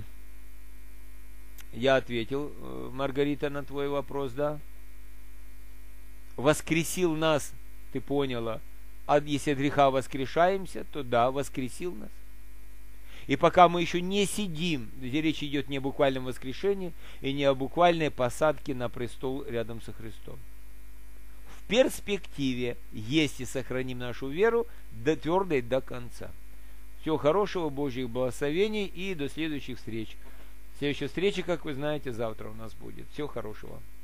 я ответил, Маргарита, на твой вопрос, да? Воскресил нас, ты поняла, а если от греха воскрешаемся, то да, воскресил нас. И пока мы еще не сидим, где речь идет не о буквальном воскрешении и не о буквальной посадке на престол рядом со Христом. В перспективе, если сохраним нашу веру до твердой до конца. Всего хорошего, Божьих благословений и до следующих встреч. Следующая встреча, как вы знаете, завтра у нас будет. Всего хорошего.